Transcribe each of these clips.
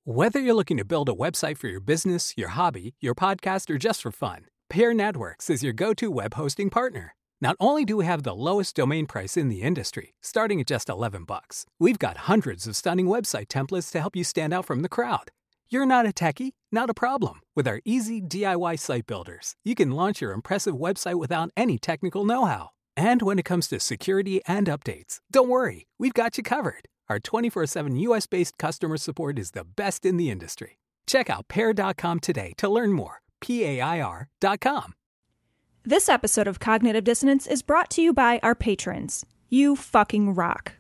Whether you're looking to build a website for your business, your hobby, your podcast, or just for fun, Pear Networks is your go-to web hosting partner. Not only do we have the lowest domain price in the industry, starting at just $11, we've got hundreds of stunning website templates to help you stand out from the crowd. You're not a techie? Not a problem. With our easy DIY site builders, you can launch your impressive website without any technical know-how. And when it comes to security and updates, don't worry, we've got you covered. Our 24/7 US-based customer support is the best in the industry. Check out Pear.com today to learn more. PAIR.com. This episode of Cognitive Dissonance is brought to you by our patrons. You fucking rock.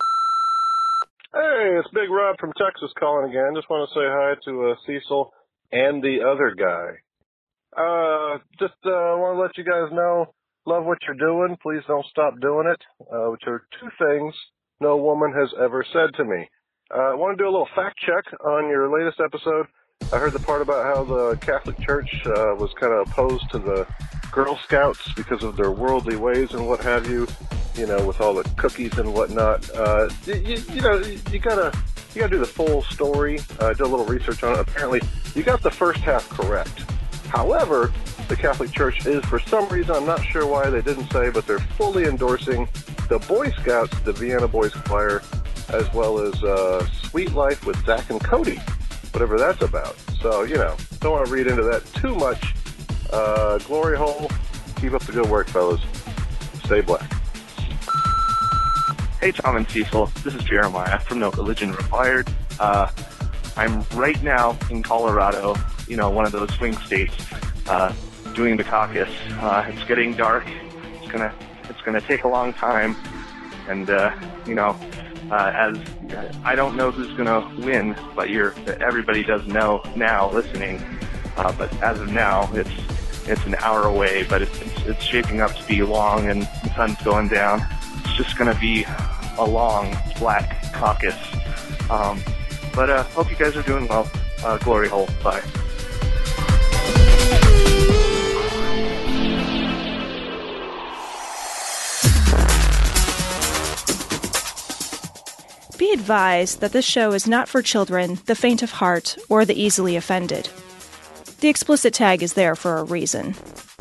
Hey, it's Big Rob from Texas calling again. Just want to say hi to Cecil and the other guy. Just want to let you guys know, love what you're doing. Please don't stop doing it, which are two things no woman has ever said to me. I want to do a little fact check on your latest episode. I heard the part about how the Catholic Church was kind of opposed to the Girl Scouts because of their worldly ways and what have you, you know, with all the cookies and whatnot. You gotta do the full story. Did a little research on it. Apparently, you got the first half correct. However, the Catholic Church is, for some reason, I'm not sure why they didn't say, but they're fully endorsing the Boy Scouts, the Vienna Boys Choir, as well as Sweet Life with Zach and Cody, whatever that's about. So, you know, don't want to read into that too much. Glory hole. Keep up the good work, fellas. Stay black. Hey, Tom and Cecil. This is Jeremiah from No Religion Required. I'm right now in Colorado, you know, one of those swing states, doing the caucus. It's getting dark. It's gonna take a long time, and as I don't know who's gonna win, but everybody does know now listening. But as of now, it's an hour away, but it's shaping up to be long, and the sun's going down. It's just gonna be a long black caucus. But hope you guys are doing well. Glory hole. Bye. Be advised that this show is not for children, the faint of heart, or the easily offended. The explicit tag is there for a reason.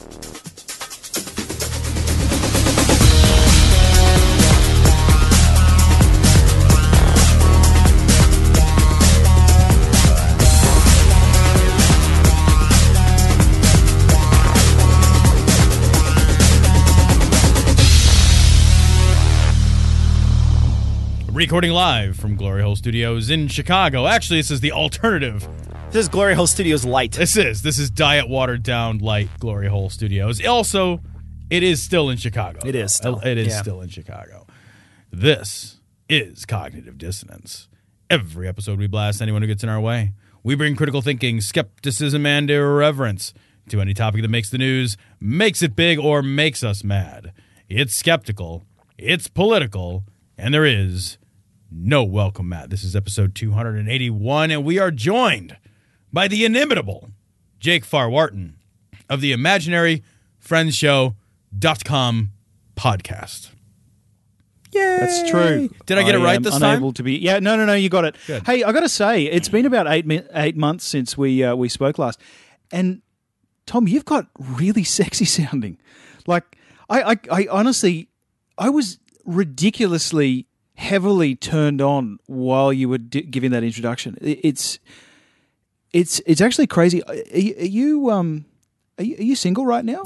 Recording live from Glory Hole Studios in Chicago. Actually, this is the alternative. This is Glory Hole Studios Light. This is Diet Watered Down Light Glory Hole Studios. Also, it is still in Chicago. It is still. It is still in Chicago. This is Cognitive Dissonance. Every episode we blast anyone who gets in our way. We bring critical thinking, skepticism, and irreverence to any topic that makes the news, makes it big, or makes us mad. It's skeptical, it's political, and there is no welcome mat. This is episode 281, and we are joined by the inimitable Jake Farwarton of the ImaginaryFriendsShow.com podcast. Yay! That's true. Did I get it right this time? Unable to be. Yeah, no, you got it. Good. Hey, I got to say, it's been about 8 months since we spoke last, and Tom, you've got really sexy sounding. Like, I honestly, I was ridiculously heavily turned on while you were giving that introduction. It's actually crazy. Are you single right now?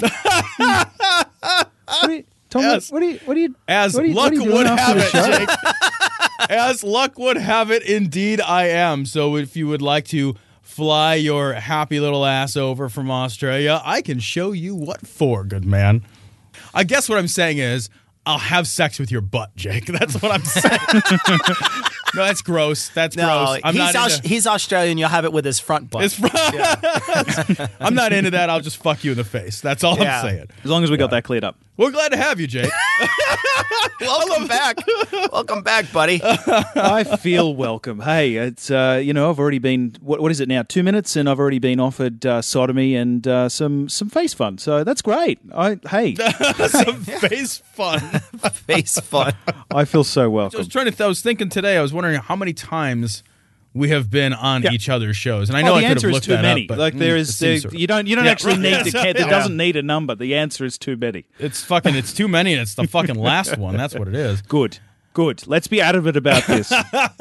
Tom, yes. what do you? As luck would have it, Jake. As luck would have it, indeed I am. So if you would like to fly your happy little ass over from Australia, I can show you what for, good man. I guess what I'm saying is, I'll have sex with your butt, Jake. That's what I'm saying. No, that's gross. That's gross. He's Australian. You'll have it with his front butt. I'm not into that. I'll just fuck you in the face. That's all I'm saying. As long as we got that cleared up. We're glad to have you, Jake. Welcome back. Welcome back, buddy. I feel welcome. Hey, it's I've already been what is it now? 2 minutes, and I've already been offered sodomy and some face fun. So that's great. Some face fun. Face fun. I feel so welcome. I was thinking today. I was wondering how many times we have been on each other's shows? And I know I the could answer have is looked too that many. up, but Like there it is, seems sort of- you don't actually need to. It Yeah. doesn't need a number. The answer is too many. It's too many, and it's the fucking last one. That's what it is. Good. Let's be adamant about this.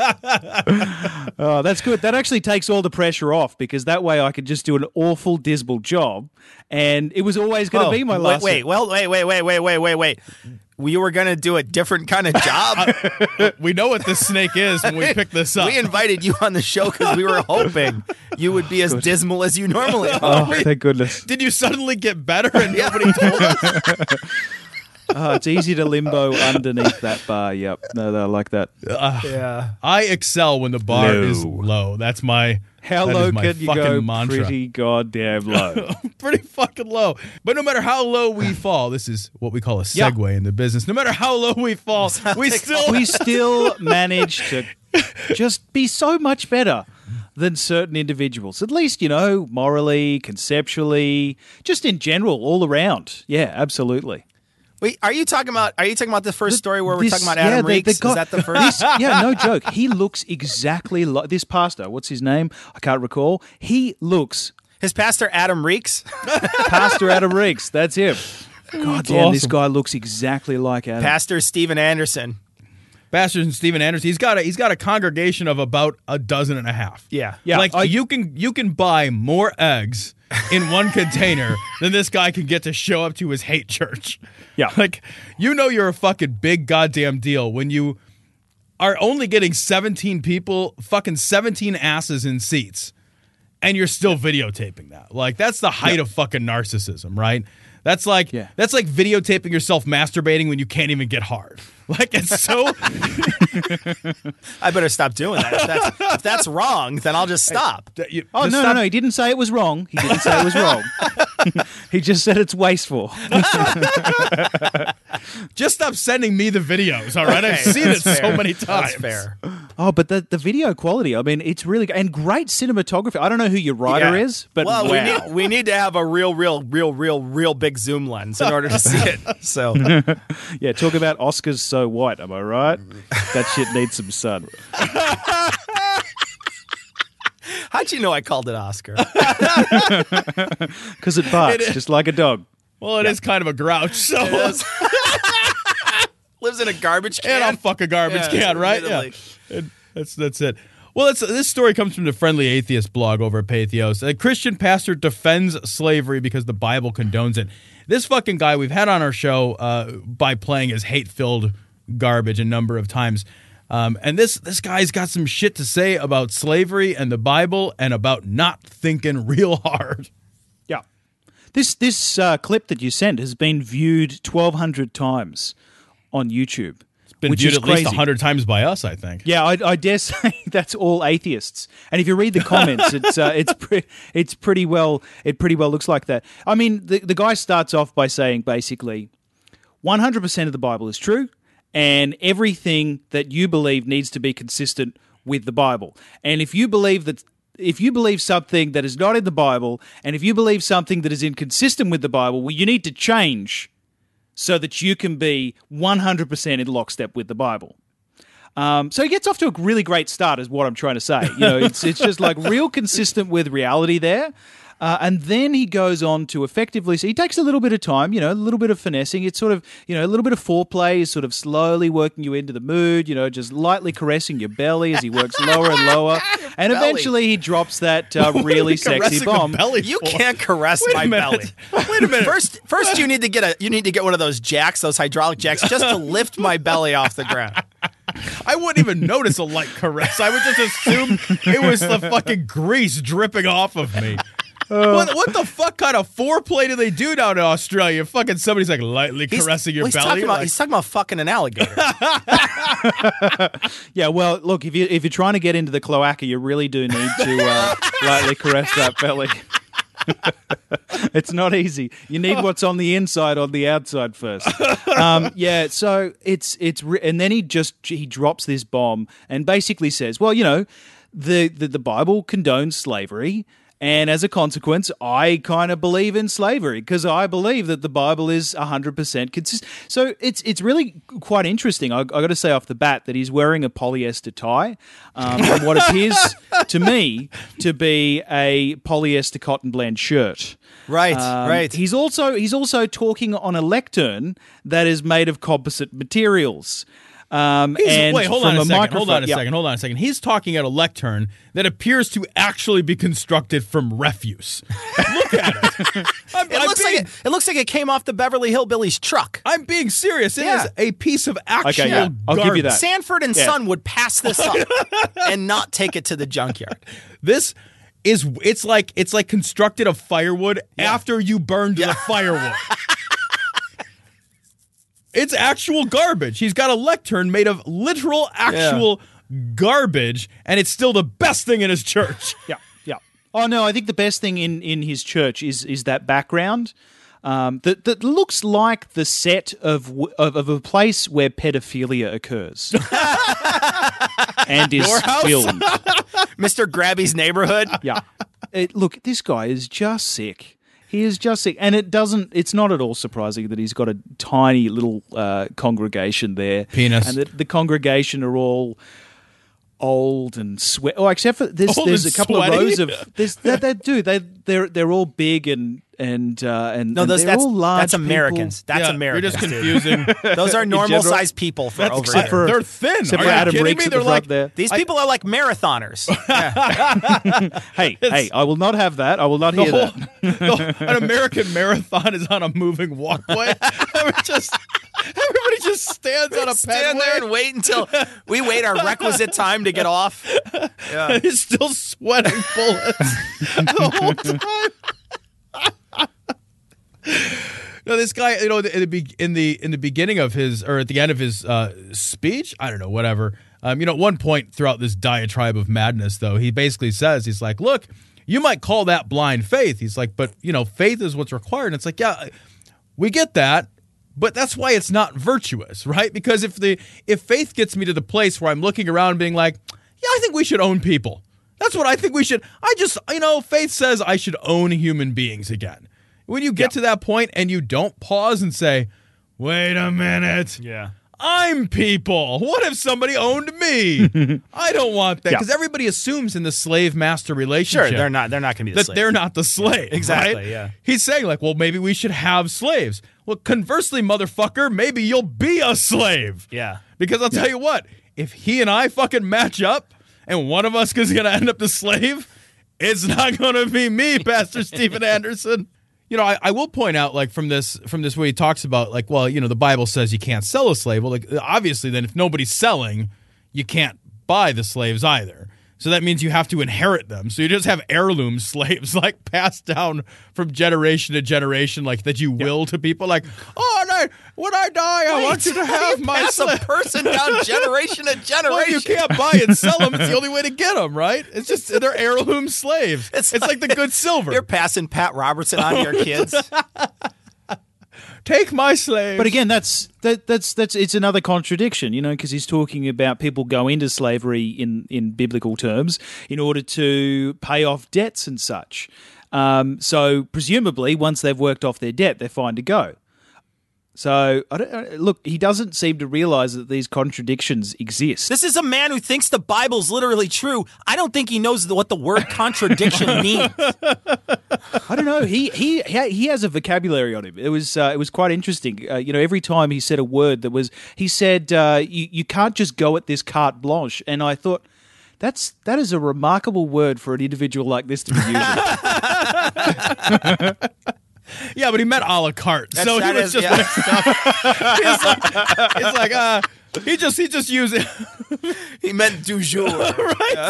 Oh, that's good. That actually takes all the pressure off because that way I could just do an awful, dismal job, and it was always going to be my last. Wait. We were going to do a different kind of job. We know what this snake is when we pick this up. We invited you on the show because we were hoping you would be as dismal as you normally are. Oh, thank goodness. Did you suddenly get better and nobody told us? It's easy to limbo underneath that bar. Yep. No, I like that. Yeah. I excel when the bar Low. is low. That's my How that low is my can you fucking go? mantra. Pretty goddamn low. Pretty fucking low. But no matter how low we fall, this is what we call a segue in the business. No matter how low we fall, we still manage to just be so much better than certain individuals. At least, morally, conceptually, just in general, all around. Yeah, absolutely. Wait, are you talking about the first story where we're talking about Adam Reeks? Is that the first? Yeah, no joke. He looks exactly like this pastor. What's his name? I can't recall. He looks His pastor Adam Reeks? Pastor Adam Reeks. That's him. God damn, this guy looks exactly like Adam. Pastor Steven Anderson. Pastor Steven Anderson. He's got a congregation of about 12.5. Yeah. Like you can buy more eggs in one container than this guy can get to show up to his hate church. Yeah. Like, you're a fucking big goddamn deal when you are only getting 17 people, fucking 17 asses in seats, and you're still videotaping that. Like, that's the height of fucking narcissism, right? That's like videotaping yourself masturbating when you can't even get hard. Like, it's so... I better stop doing that. If that's wrong, then I'll just stop. No. He didn't say it was wrong. He didn't say it was wrong. He just said it's wasteful. Just stop sending me the videos, all right? I've seen it so many times. That's fair. Oh, but the video quality, I mean, it's really good. And great cinematography. I don't know who your writer is, but well, wow. we need to have a real big zoom lens in order to see it. So yeah, talk about Oscars so white, am I right? That shit needs some sun. How'd you know I called it Oscar? Because it barks, just like a dog. Well, it is kind of a grouch, so... Lives in a garbage can. And I'll fuck a garbage can, right? Yeah. And that's it. Well, this story comes from the Friendly Atheist blog over at Pathos. A Christian pastor defends slavery because the Bible condones it. This fucking guy we've had on our show by playing his hate-filled garbage a number of times. And this guy's got some shit to say about slavery and the Bible and about not thinking real hard. Yeah. This clip that you sent has been viewed 1,200 times on YouTube. It's been viewed at least 100 times by us, I think. Yeah, I dare say that's all atheists. And if you read the comments, it pretty well looks like that. I mean, the guy starts off by saying basically 100% of the Bible is true, and everything that you believe needs to be consistent with the Bible. And if you believe something that is not in the Bible, and if you believe something that is inconsistent with the Bible, well, you need to change so that you can be 100% in lockstep with the Bible. So he gets off to a really great start, is what I'm trying to say. It's just like real consistent with reality there. And then he goes on to effectively, so he takes a little bit of time, a little bit of finessing. It's sort of, a little bit of foreplay is sort of slowly working you into the mood, just lightly caressing your belly as he works lower and lower. And eventually he drops that really sexy bomb. You can't caress my belly. Wait a minute. First you need to get one of those jacks, those hydraulic jacks, just to lift my belly off the ground. I wouldn't even notice a light caress. I would just assume it was the fucking grease dripping off of me. What the fuck kind of foreplay do they do down in Australia? Fucking somebody's like lightly caressing your belly. He's talking about fucking an alligator. Yeah, well, look, if you're trying to get into the cloaca, you really do need to lightly caress that belly. It's not easy. You need what's on the inside on the outside first. Yeah, so and then he drops this bomb and basically says, well, the Bible condones slavery. And as a consequence, I kind of believe in slavery because I believe that the Bible is 100% consistent. So it's really quite interesting. I got to say off the bat that he's wearing a polyester tie and what appears to me to be a polyester cotton blend shirt. Right, right. He's also talking on a lectern that is made of composite materials. Wait, hold on a second. He's talking at a lectern that appears to actually be constructed from refuse. Look at it. It looks like it came off the Beverly Hillbillies truck. I'm being serious. It is a piece of actual I'll give you that. Sanford and Son would pass this up and not take it to the junkyard. It's like constructed of firewood after you burned the firewood. It's actual garbage. He's got a lectern made of literal, actual garbage, and it's still the best thing in his church. Yeah. Oh no, I think the best thing in his church is that background that looks like the set of a place where pedophilia occurs and is filmed. Mr. Grabby's neighborhood. Yeah. Look, this guy is just sick. He is just sick. And it's not at all surprising that he's got a tiny little congregation there. Penis. And the congregation are all old and sweat. Oh, except for there's a couple of rows of they're all big and they're all large. That's Americans. People. That's Americans. You're just confusing. Those are normal sized people for over except here. They're thin. Except Are for you Adam kidding Reeks me? at the They're front like there. These people are like marathoners. Hey, I will not have that. I will not hear that. An American marathon is on a moving walkway. Everybody just stands on a Stand there and wait until we wait our requisite time to get off. Yeah. He's still sweating bullets the whole time. No, this guy, in the beginning of his, or at the end of his speech, I don't know, whatever. At one point throughout this diatribe of madness, though, he basically says, he's like, look, you might call that blind faith. He's like, but faith is what's required. And it's like, yeah, we get that. But that's why it's not virtuous, right? Because if faith gets me to the place where I'm looking around being like, yeah, I think we should own people. That's what I think we should. Faith says I should own human beings again. When you get to that point and you don't pause and say, wait a minute. Yeah. I'm people. What if somebody owned me? I don't want that. Because everybody assumes in the slave-master relationship. Sure, they're not going to be the slave. They're not the slave. Exactly, right? yeah. He's saying, like, well, maybe we should have slaves. Well, conversely, motherfucker, maybe you'll be a slave. Yeah. Because I'll tell you what, if he and I fucking match up and one of us is going to end up the slave, it's not going to be me, Pastor Stephen Anderson. I will point out, like, from this where he talks about, like, well, the Bible says you can't sell a slave. Well, like, obviously, then if nobody's selling, you can't buy the slaves either. So that means you have to inherit them. So you just have heirloom slaves, like, passed down from generation to generation, like, that you will to people. Like, when I die, I want you to have my slave. Pass a person down generation to generation. Well, you can't buy and sell them. It's the only way to get them, right? It's just, they're heirloom slaves. It's like the good silver. You're passing Pat Robertson on to your kids. Take my slaves. But again, that's it's another contradiction, because he's talking about people go into slavery in biblical terms in order to pay off debts and such. So presumably, once they've worked off their debt, they're fine to go. So, look, he doesn't seem to realize that these contradictions exist. This is a man who thinks the Bible's literally true. I don't think he knows what the word contradiction means. I don't know. He has a vocabulary on him. It was quite interesting. Every time he said a word he said, you can't just go at this carte blanche. And I thought, that is a remarkable word for an individual like this to be using. Yeah, but he meant a la carte, so he was just mixed up. He just used it. He meant du jour, right?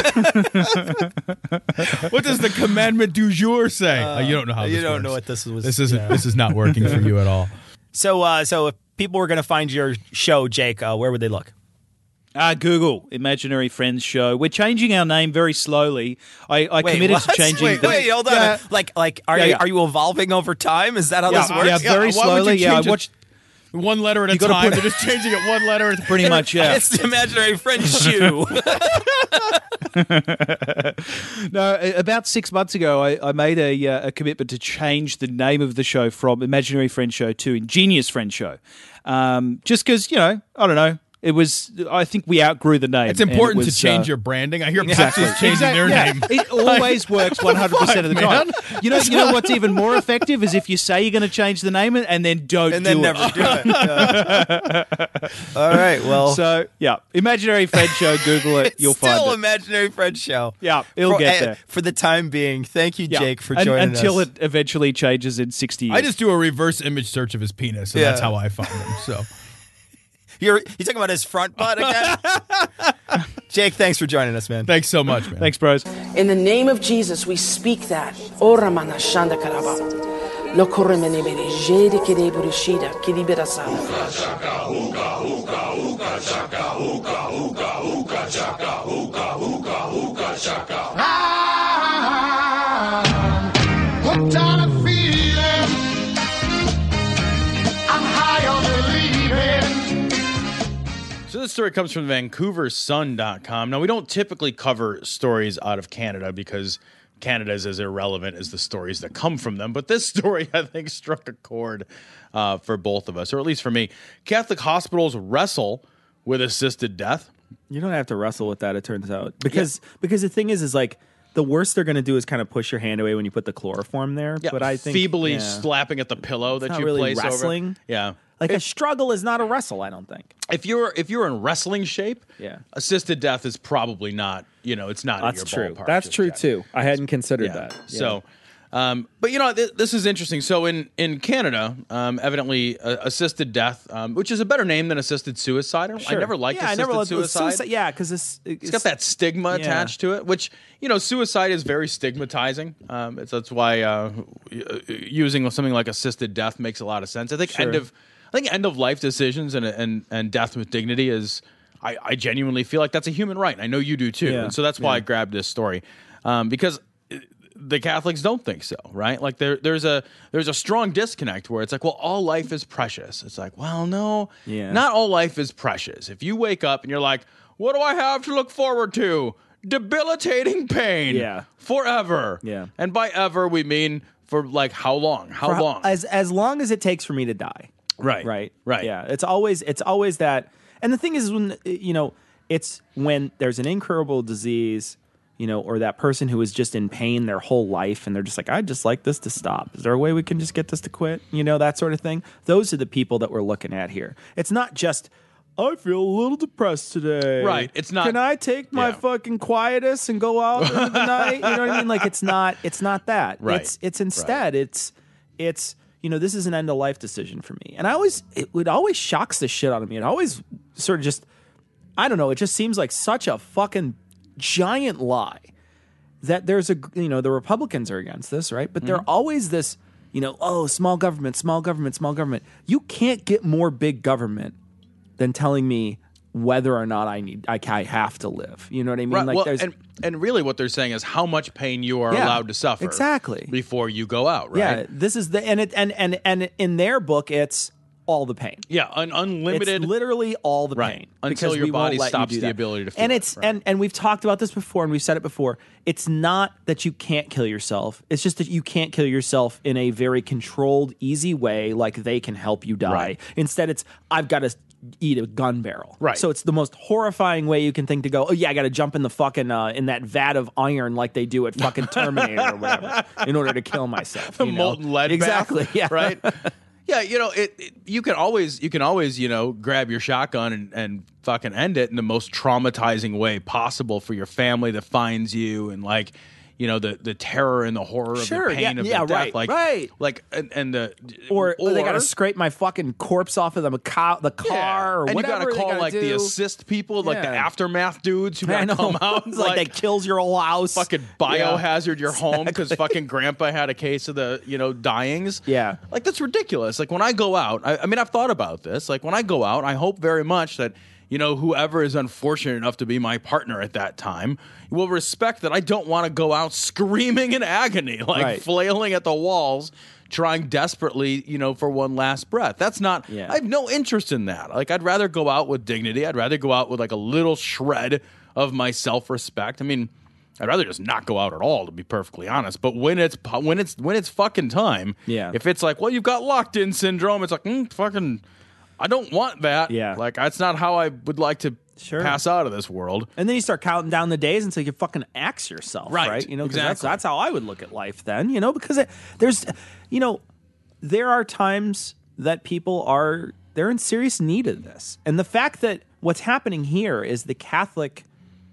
What does the commandment du jour say? You don't know how this you don't works. know what this was. This is not working for you at all. So if people were going to find your show, Jake, where would they look? Google Imaginary Friends Show. We're changing our name very slowly. I committed to changing. Wait, hold on. Are you evolving over time? Is that how this works? Yeah, very slowly. I watched. one letter at a gotta time. put- They're just changing it one letter at a time. Pretty much, yeah. It's the imaginary friend shoe. No, about 6 months ago, I made a commitment to change the name of the show from Imaginary Friend Show to Ingenious Friend Show. Just because, I don't know. It was. I think we outgrew the name. It's important and it was, to change your branding. I hear Exactly. Pepsi's changing their Yeah. name. It always works 100% of the time. You know what's even more effective is if you say you're going to change the name and then don't and do then it. never do it. All right, well. So, yeah. Imaginary Friend Show, Google it. It's You'll still find it. imaginary friend show. Yeah, it'll get there. For the time being, thank you, Yeah. Jake, for And- joining until us. it eventually changes in 60 years. I just do a reverse image search of his penis, and Yeah. that's how I find him. So You talking about his front butt again? Jake, thanks for joining us, man. thanks so much, man. Thanks, bros. In the name of Jesus, we speak that. Ora mana shanda karaba. Lo koremene bere jede kede burishida kidibera sana. Hooked on a feeling. I'm high on believing. So this story comes from VancouverSun.com. Now, we don't typically cover stories out of Canada because Canada is as irrelevant as the stories that come from them. But this story, I think, struck a chord for both of us, or at least for me. Catholic hospitals wrestle with assisted death. You don't have to wrestle with that, it turns out. Because the thing is like, the worst they're going to do is kind of push your hand away when you put the chloroform there. Yeah, but I think feebly yeah. slapping at the pillow that not you really place wrestling. over. Yeah. Like a struggle is not a wrestle, I don't think. If you're in wrestling shape, Yeah. assisted death is probably not, it's not That's in true. your ballpark. That's just true yet. too. I hadn't considered Yeah. that. Yeah. So, but this is interesting. So in Canada, evidently assisted death, which is a better name than assisted suicide. I never liked assisted suicide. Yeah, because It's got that stigma attached to it, which suicide is very stigmatizing. That's why using something like assisted death makes a lot of sense. I think end of life decisions and death with dignity is. I genuinely feel like that's a human right. I know you do too, and so that's why I grabbed this story because the Catholics don't think so, right? Like there's a strong disconnect where it's like, well, all life is precious. It's like, well, no, not all life is precious. If you wake up and you're like, what do I have to look forward to? Debilitating pain, forever, and by ever we mean for like how long? How long? As long as it takes for me to die. Right. Yeah, it's always that. And the thing is, when it's when there's an incurable disease, or that person who is just in pain their whole life, and they're just like, I'd just like this to stop. Is there a way we can just get this to quit? That sort of thing. Those are the people that we're looking at here. It's not just, I feel a little depressed today. Right. It's not. Can I take my fucking quietus and go out into the night? You know what I mean? Like it's not that. Right. It's instead it's. This is an end of life decision for me. And it always shocks the shit out of me. It always sort of just, I don't know, it just seems like such a fucking giant lie that there's the Republicans are against this, right? But they're always this, small government, small government, small government. You can't get more big government than telling me whether or not I have to live. You know what I mean? Right. Like Well, and really what they're saying is how much pain you are allowed to suffer exactly before you go out, right? Yeah, this is and in their book it's all the pain. Yeah, unlimited. It's literally all the Right. pain Until because your we won't body let you stops do the that. ability to feel And it, it's right. and we've talked about this before, and we've said it before. It's not that you can't kill yourself. It's just that you can't kill yourself in a very controlled, easy way, like they can help you die. Right. Instead, it's I've got to eat a gun barrel. Right. So it's the most horrifying way you can think to go, oh yeah, I got to jump in the fucking in that vat of iron like they do at fucking Terminator or whatever in order to kill myself. The molten lead bath, exactly. Yeah. Right. Yeah, you can always grab your shotgun and fucking end it in the most traumatizing way possible for your family that finds you, and like the terror and the horror of the pain of the death, right, like right. like and the Or they got to scrape my fucking corpse off of the car or and whatever. you got to they call gotta like do. the assist people, like the Yeah. aftermath dudes who I got to know. come out, It's like that kills your whole house. fucking biohazard your home because fucking grandpa had a case of the dyings. Yeah. Like that's ridiculous. Like when I go out, I mean I've thought about this. Like when I go out, I hope very much that whoever is unfortunate enough to be my partner at that time will respect that I don't want to go out screaming in agony, like Right. flailing at the walls, trying desperately, for one last breath. That's not, I have no interest in that. Like, I'd rather go out with dignity. I'd rather go out with like a little shred of my self-respect. I mean, I'd rather just not go out at all, to be perfectly honest. But when it's fucking time, if it's like, well, you've got locked-in syndrome, it's like, fucking, I don't want that. Yeah. Like, that's not how I would like to pass out of this world. And then you start counting down the days until you can fucking axe yourself, right? 'Cause Exactly. that's how I would look at life then, because there are times that people they're in serious need of this. And the fact that what's happening here is the Catholics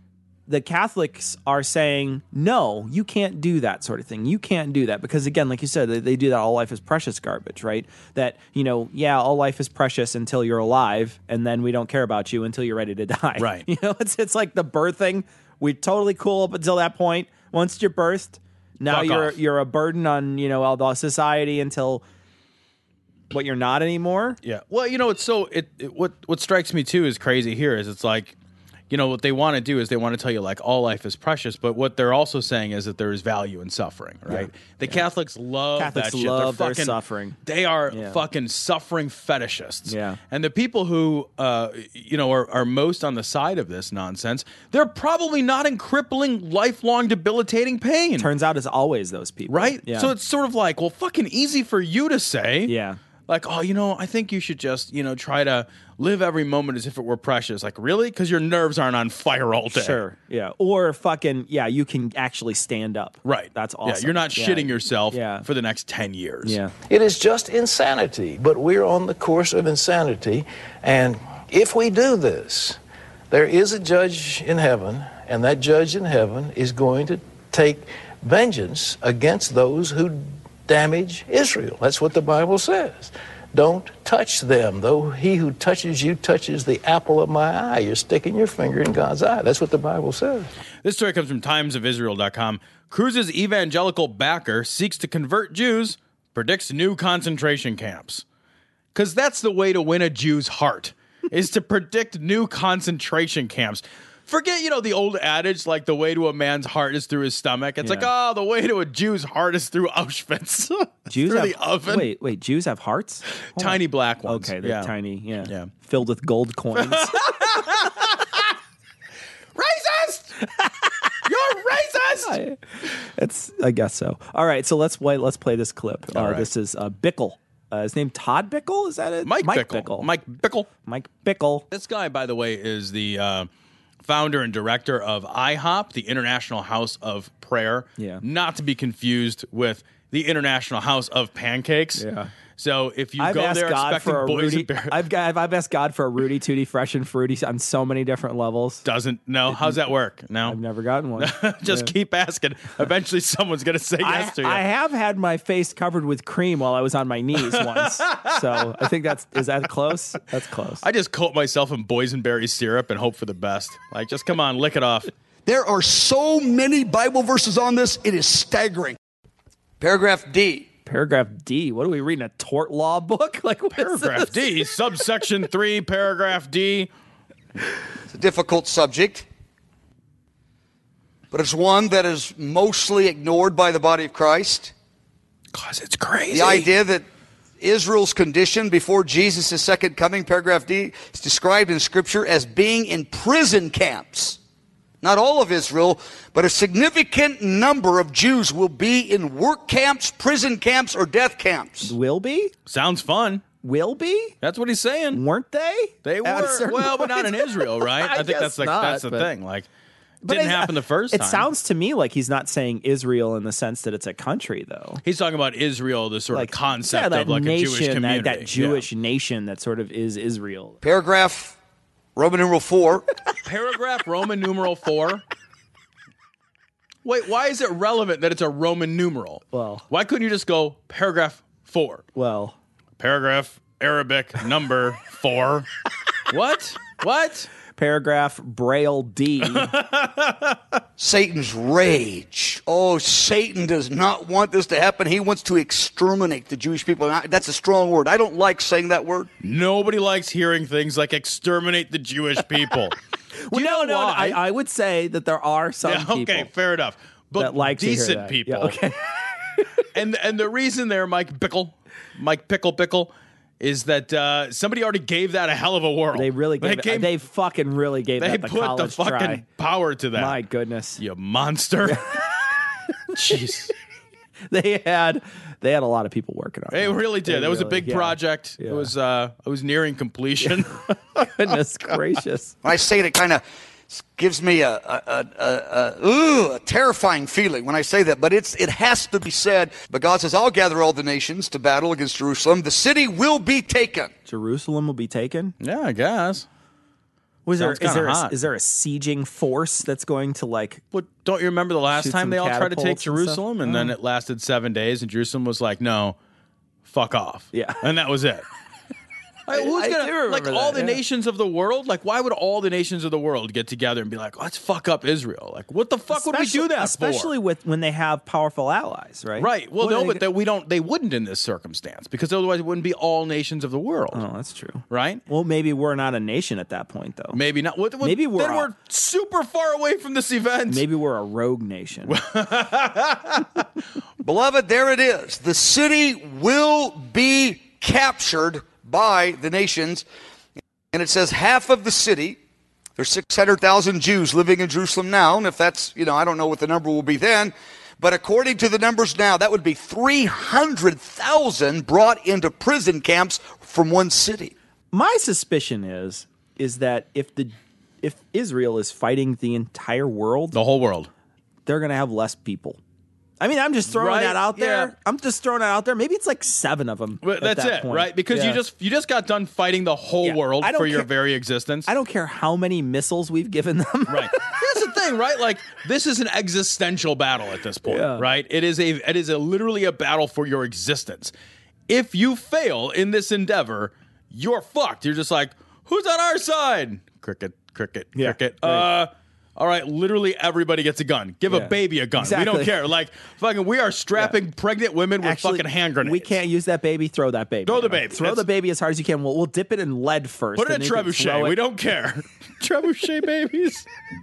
are saying, no, you can't do that sort of thing. You can't do that. Because again, like you said, they do that all life is precious garbage, right? That, all life is precious until you're alive, and then we don't care about you until you're ready to die. Right. It's like the birthing. We're totally cool up until that point. Once you're birthed, now Fuck off. you're a burden on, all the society until you're not anymore. Yeah. Well, what strikes me too is crazy here is it's like, what they want to do is they want to tell you like all life is precious, but what they're also saying is that there is value in suffering, right? The Catholics love that shit. Love They're their fucking suffering. They are fucking suffering fetishists. Yeah. And the people who, are most on the side of this nonsense, they're probably not in crippling, lifelong, debilitating pain. Turns out it's always those people. Right? Yeah. So it's sort of like, well, fucking easy for you to say. Yeah. Like, I think you should just, try to live every moment as if it were precious. Like, really? Because your nerves aren't on fire all day. Sure. Yeah. Or fucking, you can actually stand up. Right. That's awesome. Yeah, you're not shitting yourself Yeah. for the next 10 years. Yeah. It is just insanity, but we're on the course of insanity. And if we do this, there is a judge in heaven, and that judge in heaven is going to take vengeance against those who damage Israel. That's what the Bible says. Don't touch them. Though he who touches you touches the apple of my eye. You're sticking your finger in God's eye. That's what the Bible says. This story comes from timesofisrael.com. Cruz's evangelical backer seeks to convert Jews, predicts new concentration camps. Because that's the way to win a Jew's heart, is to predict new concentration camps. Forget, the old adage, like the way to a man's heart is through his stomach. It's like, the way to a Jew's heart is through Auschwitz. Jews through have, the oven. Wait, Jews have hearts? Tiny black ones. Okay, they're Yeah. tiny, Yeah. filled with gold coins. Racist! You're racist! I guess so. All right, so let's play this clip. All right. This is Bickle. His name Todd Bickle? Is that it? Mike Bickle. Mike Bickle. This guy, by the way, is the founder and director of IHOP, the International House of Prayer. Yeah. Not to be confused with the International House of Pancakes. Yeah. So if you I've go asked there God expecting for a Rudy. boysenberry, I've asked God for a Rudy Tooty Fresh and Fruity on so many different levels. how's that work? No, I've never gotten one. just keep asking. Eventually, someone's going to say yes to you. I have had my face covered with cream while I was on my knees once. So I think is that close? That's close. I just coat myself in boysenberry syrup and hope for the best. Like, just come on, lick it off. There are so many Bible verses on this, it is staggering. Paragraph D. Paragraph D. What are we reading? A tort law book? Like what Paragraph D, subsection 3, paragraph D. It's a difficult subject, but it's one that is mostly ignored by the body of Christ. Because it's crazy. The idea that Israel's condition before Jesus' second coming, paragraph D, is described in Scripture as being in prison camps. Not all of Israel, but a significant number of Jews will be in work camps, prison camps, or death camps. Will be? Sounds fun. Will be? That's what he's saying. Weren't they? They were. Well, but not in Israel, right? I think that's the thing. Like, didn't happen the first time. It sounds to me like he's not saying Israel in the sense that it's a country, though. He's talking about Israel, the sort of concept that of like nation, a Jewish community. that Jewish nation that sort of is Israel. Paragraph Roman numeral 4. Paragraph Roman numeral 4. Wait, why is it relevant that it's a Roman numeral? Well, why couldn't you just go paragraph 4? Well, paragraph Arabic number 4. What? paragraph Braille D. Satan's rage. Oh, Satan does not want this to happen. He wants to exterminate the Jewish people. That's a strong word. I don't like saying that word. Nobody likes hearing things like exterminate the Jewish people. Well, no. I would say that there are some people. Okay, fair enough. But that like decent to hear that. people. Yeah, okay. and the reason there, Mike Pickle, is that somebody already gave that a hell of a whirl. They really gave it. They fucking really gave that the college try. They put the fucking power to that. My goodness. You monster. Jeez. They had a lot of people working on it. They really did. That was a big project. Yeah. It was nearing completion. Goodness gracious. When I say it kind of gives me a terrifying feeling when I say that, but it has to be said. But God says, I'll gather all the nations to battle against Jerusalem. The city will be taken. Jerusalem will be taken? Yeah, I guess. Is there a sieging force that's going to Well, don't you remember the last time they all tried to take Jerusalem and then it lasted 7 days and Jerusalem was like, no, fuck off. Yeah. And that was it. Who's gonna all the nations of the world? Like, why would all the nations of the world get together and be like, let's fuck up Israel? Like, what the fuck would we do that especially for? when they have powerful allies, right? Right. Well, they wouldn't in this circumstance because otherwise it wouldn't be all nations of the world. Oh, that's true. Right? Well, maybe we're not a nation at that point, though. Maybe not. Maybe we're super far away from this event. Maybe we're a rogue nation. Beloved, there it is. The city will be captured by the nations. And it says half of the city, there's 600,000 Jews living in Jerusalem now. And if that's, I don't know what the number will be then. But according to the numbers now, that would be 300,000 brought into prison camps from one city. My suspicion is that if Israel is fighting the entire world, the whole world, they're going to have less people. I mean, I'm just throwing that out there. Yeah. I'm just throwing it out there. Maybe it's like 7 of them. But that's it, point. right? Because you just got done fighting the whole world for your very existence. I don't care how many missiles we've given them. Right. That's the thing, right? Like, this is an existential battle at this point, right? It is literally a battle for your existence. If you fail in this endeavor, you're fucked. You're just like, who's on our side? Cricket. Right. All right, literally everybody gets a gun. Give a baby a gun. Exactly. We don't care. Like, fucking, we are strapping pregnant women with fucking hand grenades. We can't use that baby. Throw that baby. Throw the baby. Throw the baby as hard as you can. We'll dip it in lead first. Put it in trebuchet. We don't care. Trebuchet babies.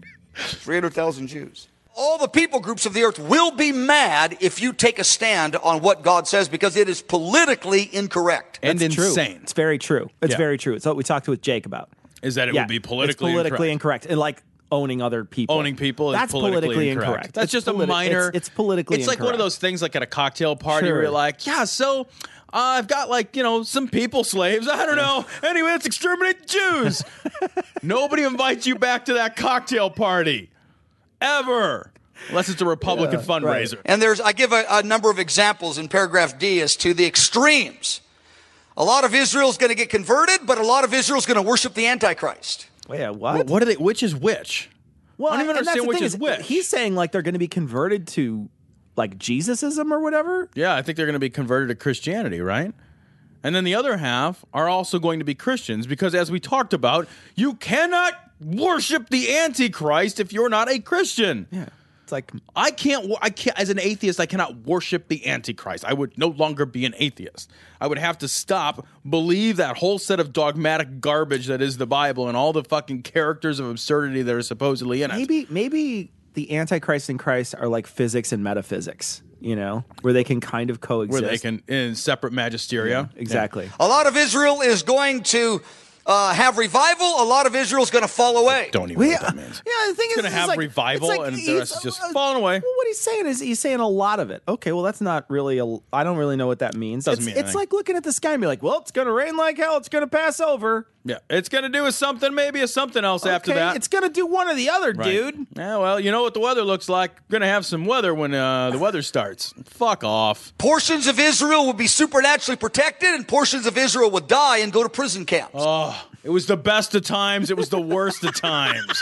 300,000 Jews. All the people groups of the earth will be mad if you take a stand on what God says because it is politically incorrect. And That's insane. True. It's very true. It's very true. It's what we talked with Jake about. Is that it would be politically incorrect. And like, owning other people. Owning people is That's politically incorrect. That's just a minor... It's politically It's like incorrect. one of those things like at a cocktail party where you're like, so I've got some people slaves. I don't know. Anyway, let's exterminate the Jews. Nobody invites you back to that cocktail party. Ever. Unless it's a Republican fundraiser. Right. And I give a number of examples in paragraph D as to the extremes. A lot of Israel's going to get converted, but a lot of Israel's going to worship the Antichrist. Yeah, what? What are they? Which is which? Well, I don't even understand which is which. He's saying like they're going to be converted to like Jesusism or whatever. Yeah, I think they're going to be converted to Christianity, right? And then the other half are also going to be Christians because, as we talked about, you cannot worship the Antichrist if you're not a Christian. Yeah. It's like I can't as an atheist I cannot worship the Antichrist. I would no longer be an atheist. I would have to stop, believe that whole set of dogmatic garbage that is the Bible and all the fucking characters of absurdity that are supposedly in it. Maybe the Antichrist and Christ are like physics and metaphysics, where they can kind of coexist. Where they can in separate magisteria. Yeah, exactly. A lot of Israel is going to have revival. A lot of Israel's going to fall away. Don't even know what that means. Yeah, the thing is, going to have revival and the rest is just falling away. Well, what he's saying is he's saying a lot of it. Okay, well, that's not really I don't really know what that means. Doesn't mean anything. It's like looking at the sky and be like, well, it's going to rain like hell. It's going to pass over. Yeah, it's going to do with something, maybe a something else after that. It's going to do one or the other, dude. Yeah, well, you know what the weather looks like. Going to have some weather when the weather starts. Fuck off. Portions of Israel will be supernaturally protected, and portions of Israel will die and go to prison camps. Oh, it was the best of times. It was the worst of times.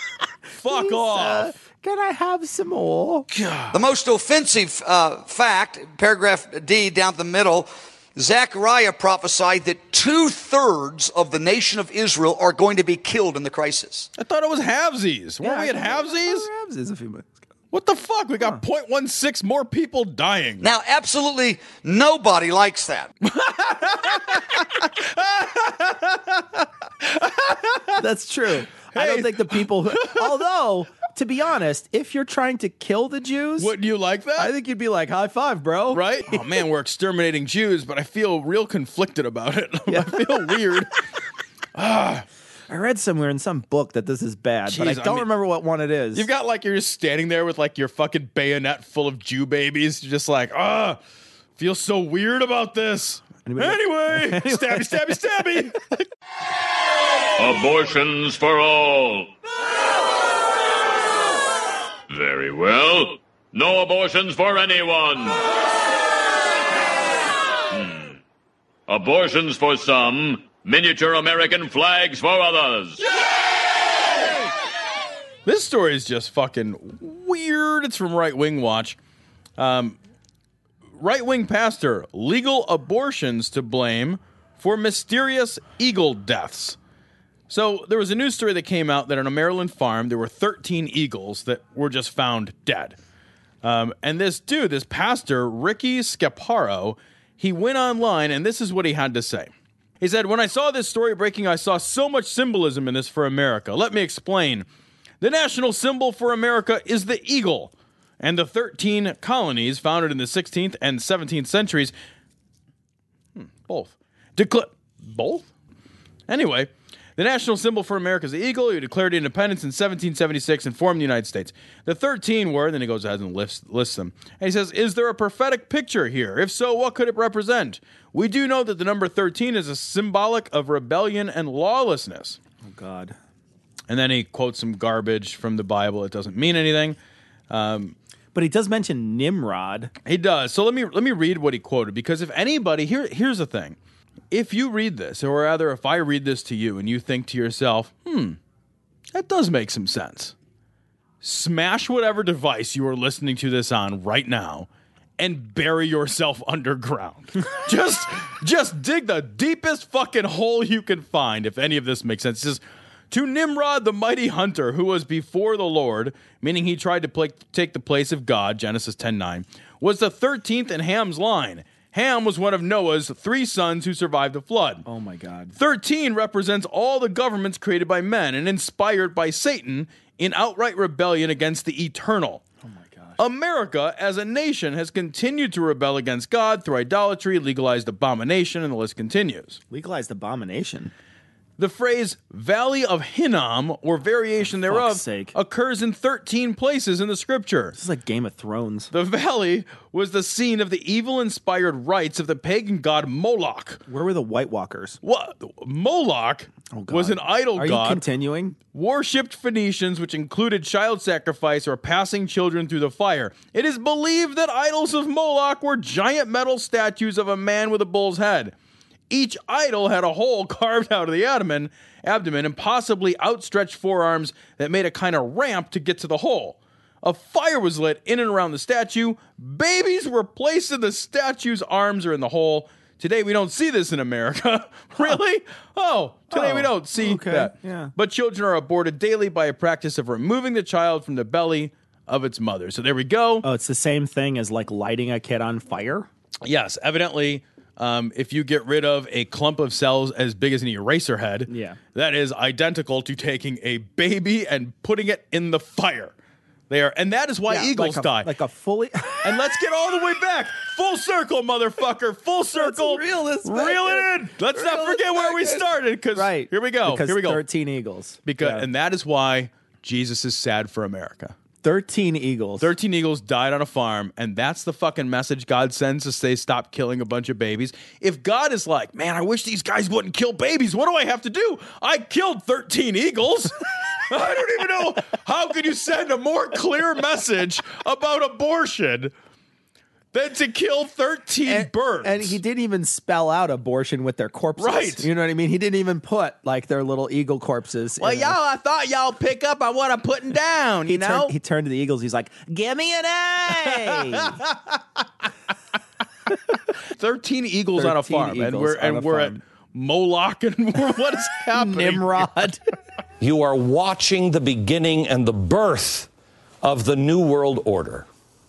Fuck off. Can I have some more? God. The most offensive fact, paragraph D down the middle, Zechariah prophesied that 2/3 of the nation of Israel are going to be killed in the crisis. I thought it was halvesies. Weren't we at halvesies? Halvesies a few minutes ago. What the fuck? We got 0.16 more people dying. Now, absolutely nobody likes that. That's true. I don't think the people who, although, to be honest, if you're trying to kill the Jews, wouldn't you like that? I think you'd be like, high five, bro. Right? Oh man, we're exterminating Jews, but I feel real conflicted about it. I feel weird. I read somewhere in some book that this is bad, but I don't remember what one it is. You've got like, you're just standing there with like your fucking bayonet full of Jew babies. You're just like, feel so weird about this. Anyway, stabby, stabby, stabby. Abortions for all. Very well. No abortions for anyone. Abortions for some, miniature American flags for others. This story is just fucking weird. It's from Right Wing Watch. Right-wing pastor, legal abortions to blame for mysterious eagle deaths. So there was a news story that came out that on a Maryland farm, there were 13 eagles that were just found dead. And this dude, this pastor, Ricky Scaparo, he went online, and this is what he had to say. He said, "When I saw this story breaking, I saw so much symbolism in this for America. Let me explain. The national symbol for America is the eagle. And the 13 colonies founded in the 16th and 17th centuries, both. Both? Anyway, the national symbol for America is the eagle, who declared independence in 1776 and formed the United States. The 13 were," then he goes ahead and lists them. And he says, "Is there a prophetic picture here? If so, what could it represent? We do know that the number 13 is a symbolic of rebellion and lawlessness." Oh, God. And then he quotes some garbage from the Bible. It doesn't mean anything. But he does mention Nimrod. He does. So let me read what he quoted, because if anybody, here's the thing. If you read this, or rather if I read this to you and you think to yourself, that does make some sense. Smash whatever device you are listening to this on right now and bury yourself underground. just dig the deepest fucking hole you can find if any of this makes sense. It says, "To Nimrod, the mighty hunter who was before the Lord," meaning he tried to take the place of God, Genesis 10:9, "was the 13th in Ham's line. Ham was one of Noah's 3 sons who survived the flood." Oh my God. 13 represents all the governments created by men and inspired by Satan in outright rebellion against the eternal. Oh my gosh. America, as a nation, has continued to rebel against God through idolatry, legalized abomination, and the list continues. Legalized abomination? The phrase Valley of Hinnom, or variation thereof, occurs in 13 places in the scripture. This is like Game of Thrones. The valley was the scene of the evil-inspired rites of the pagan god Moloch. Where were the White Walkers? What? Moloch was an idol god. Are you continuing? Worshipped Phoenicians, which included child sacrifice or passing children through the fire. It is believed that idols of Moloch were giant metal statues of a man with a bull's head. Each idol had a hole carved out of the abdomen and possibly outstretched forearms that made a kind of ramp to get to the hole. A fire was lit in and around the statue. Babies were placed in the statue's arms or in the hole. Today we don't see this in America. Really? Today we don't see that. Yeah. But children are aborted daily by a practice of removing the child from the belly of its mother. So there we go. Oh, it's the same thing as like lighting a kid on fire? Yes, evidently. If you get rid of a clump of cells as big as an eraser head, that is identical to taking a baby and putting it in the fire. And that is why eagles die. Like a fully. And let's get all the way back. Full circle, motherfucker. Full circle. Reel this back Reel it in. Let's not forget where we started. Right. Here we go. Because here we go. 13 eagles. And that is why Jesus is sad for America. 13 eagles. 13 eagles died on a farm, and that's the fucking message God sends to say stop killing a bunch of babies. If God is like, man, I wish these guys wouldn't kill babies, what do I have to do? I killed 13 eagles. I don't even know. How could you send a more clear message about abortion than to kill 13 birds? And he didn't even spell out abortion with their corpses. Right. You know what I mean? He didn't even put like their little eagle corpses. Well, I thought y'all pick up on what I'm putting down, he turned to the eagles. He's like, give me an A. 13 eagles on a 13 farm, and eagles on a we're at farm. Moloch, and what is happening? Nimrod. You are watching the beginning and the birth of the New World Order.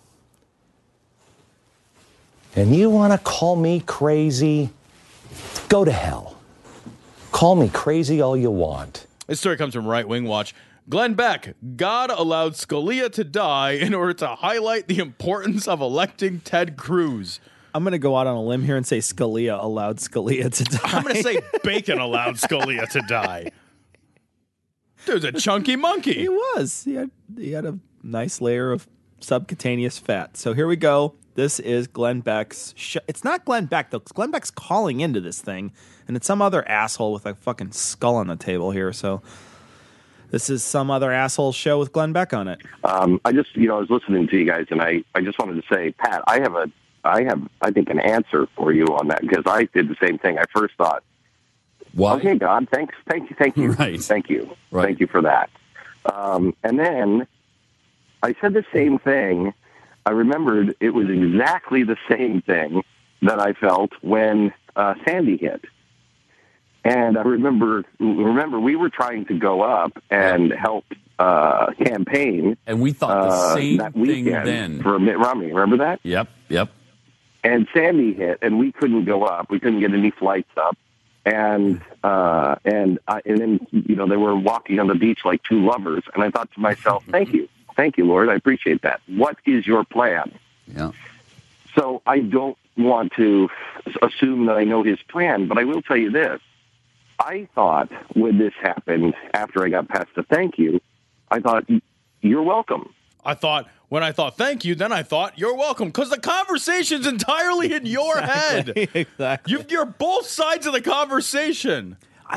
And you want to call me crazy? Go to hell. Call me crazy all you want. This story comes from Right Wing Watch. Glenn Beck, God allowed Scalia to die in order to highlight the importance of electing Ted Cruz. I'm going to go out on a limb here and say Scalia allowed Scalia to die. I'm going to say Bacon allowed Scalia to die. Dude's a chunky monkey. He was. He had a nice layer of subcutaneous fat. So here we go. This is Glenn Beck's show. It's not Glenn Beck, though, because Glenn Beck's calling into this thing, and it's some other asshole with a fucking skull on the table here. So this is some other asshole show with Glenn Beck on it. I was listening to you guys, and I just wanted to say, Pat, I think, an answer for you on that, because I did the same thing. I first thought, why? Okay, God, thank you. Right. Thank you. Right. Thank you for that. And then I said the same thing. I remembered it was exactly the same thing that I felt when Sandy hit. And I remember we were trying to go up and help campaign. And we thought the same that thing weekend then. For Mitt Romney. Remember that? Yep. And Sandy hit, and we couldn't go up. We couldn't get any flights up. And then, they were walking on the beach like two lovers. And I thought to myself, thank you, Lord. I appreciate that. What is your plan? Yeah. So I don't want to assume that I know his plan, but I will tell you this. I thought when this happened, after I got past the thank you, I thought, you're welcome. When I thought thank you, then I thought you're welcome, because the conversation's entirely in your head. Exactly. You're both sides of the conversation.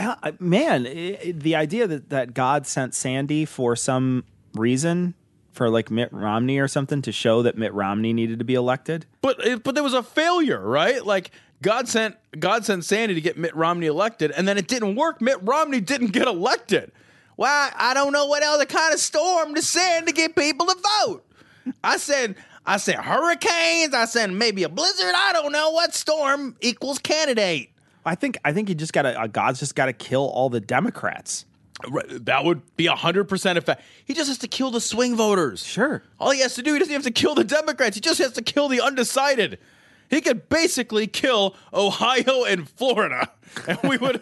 The idea that God sent Sandy for some reason, for like Mitt Romney or something, to show that Mitt Romney needed to be elected. But there was a failure, right? Like God sent Sandy to get Mitt Romney elected, and then it didn't work. Mitt Romney didn't get elected. Well, I don't know what other kind of storm to send to get people to vote. I said hurricanes. I said maybe a blizzard. I don't know what storm equals candidate. I think you just God's just got to kill all the Democrats. Right, that would be 100% effect. He just has to kill the swing voters. Sure. All he has to do, he doesn't have to kill the Democrats. He just has to kill the undecided. He could basically kill Ohio and Florida, and we would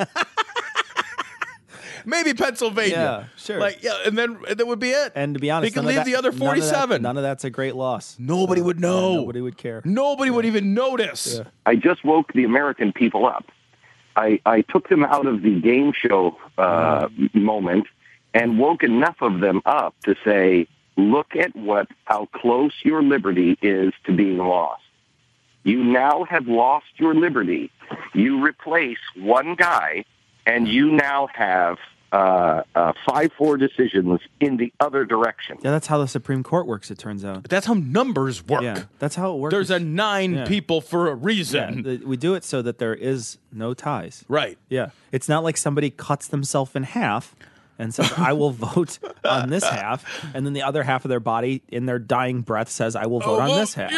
maybe Pennsylvania. Yeah, sure. And then that would be it. And to be honest, he could leave the other 47. None of that's a great loss. Nobody would know. Yeah, nobody would care. Nobody would even notice. Yeah. I just woke the American people up. I took them out of the game show moment and woke enough of them up to say, look at how close your liberty is to being lost. You now have lost your liberty. You replace one guy, and you now have 5-4 decisions in the other direction. Yeah, that's how the Supreme Court works, it turns out. That's how numbers work. Yeah, that's how it works. There's 9 people for a reason. Yeah, we do it so that there is no ties. Right. Yeah. It's not like somebody cuts themselves in half and says, I will vote on this half, and then the other half of their body in their dying breath says, I will vote on this half.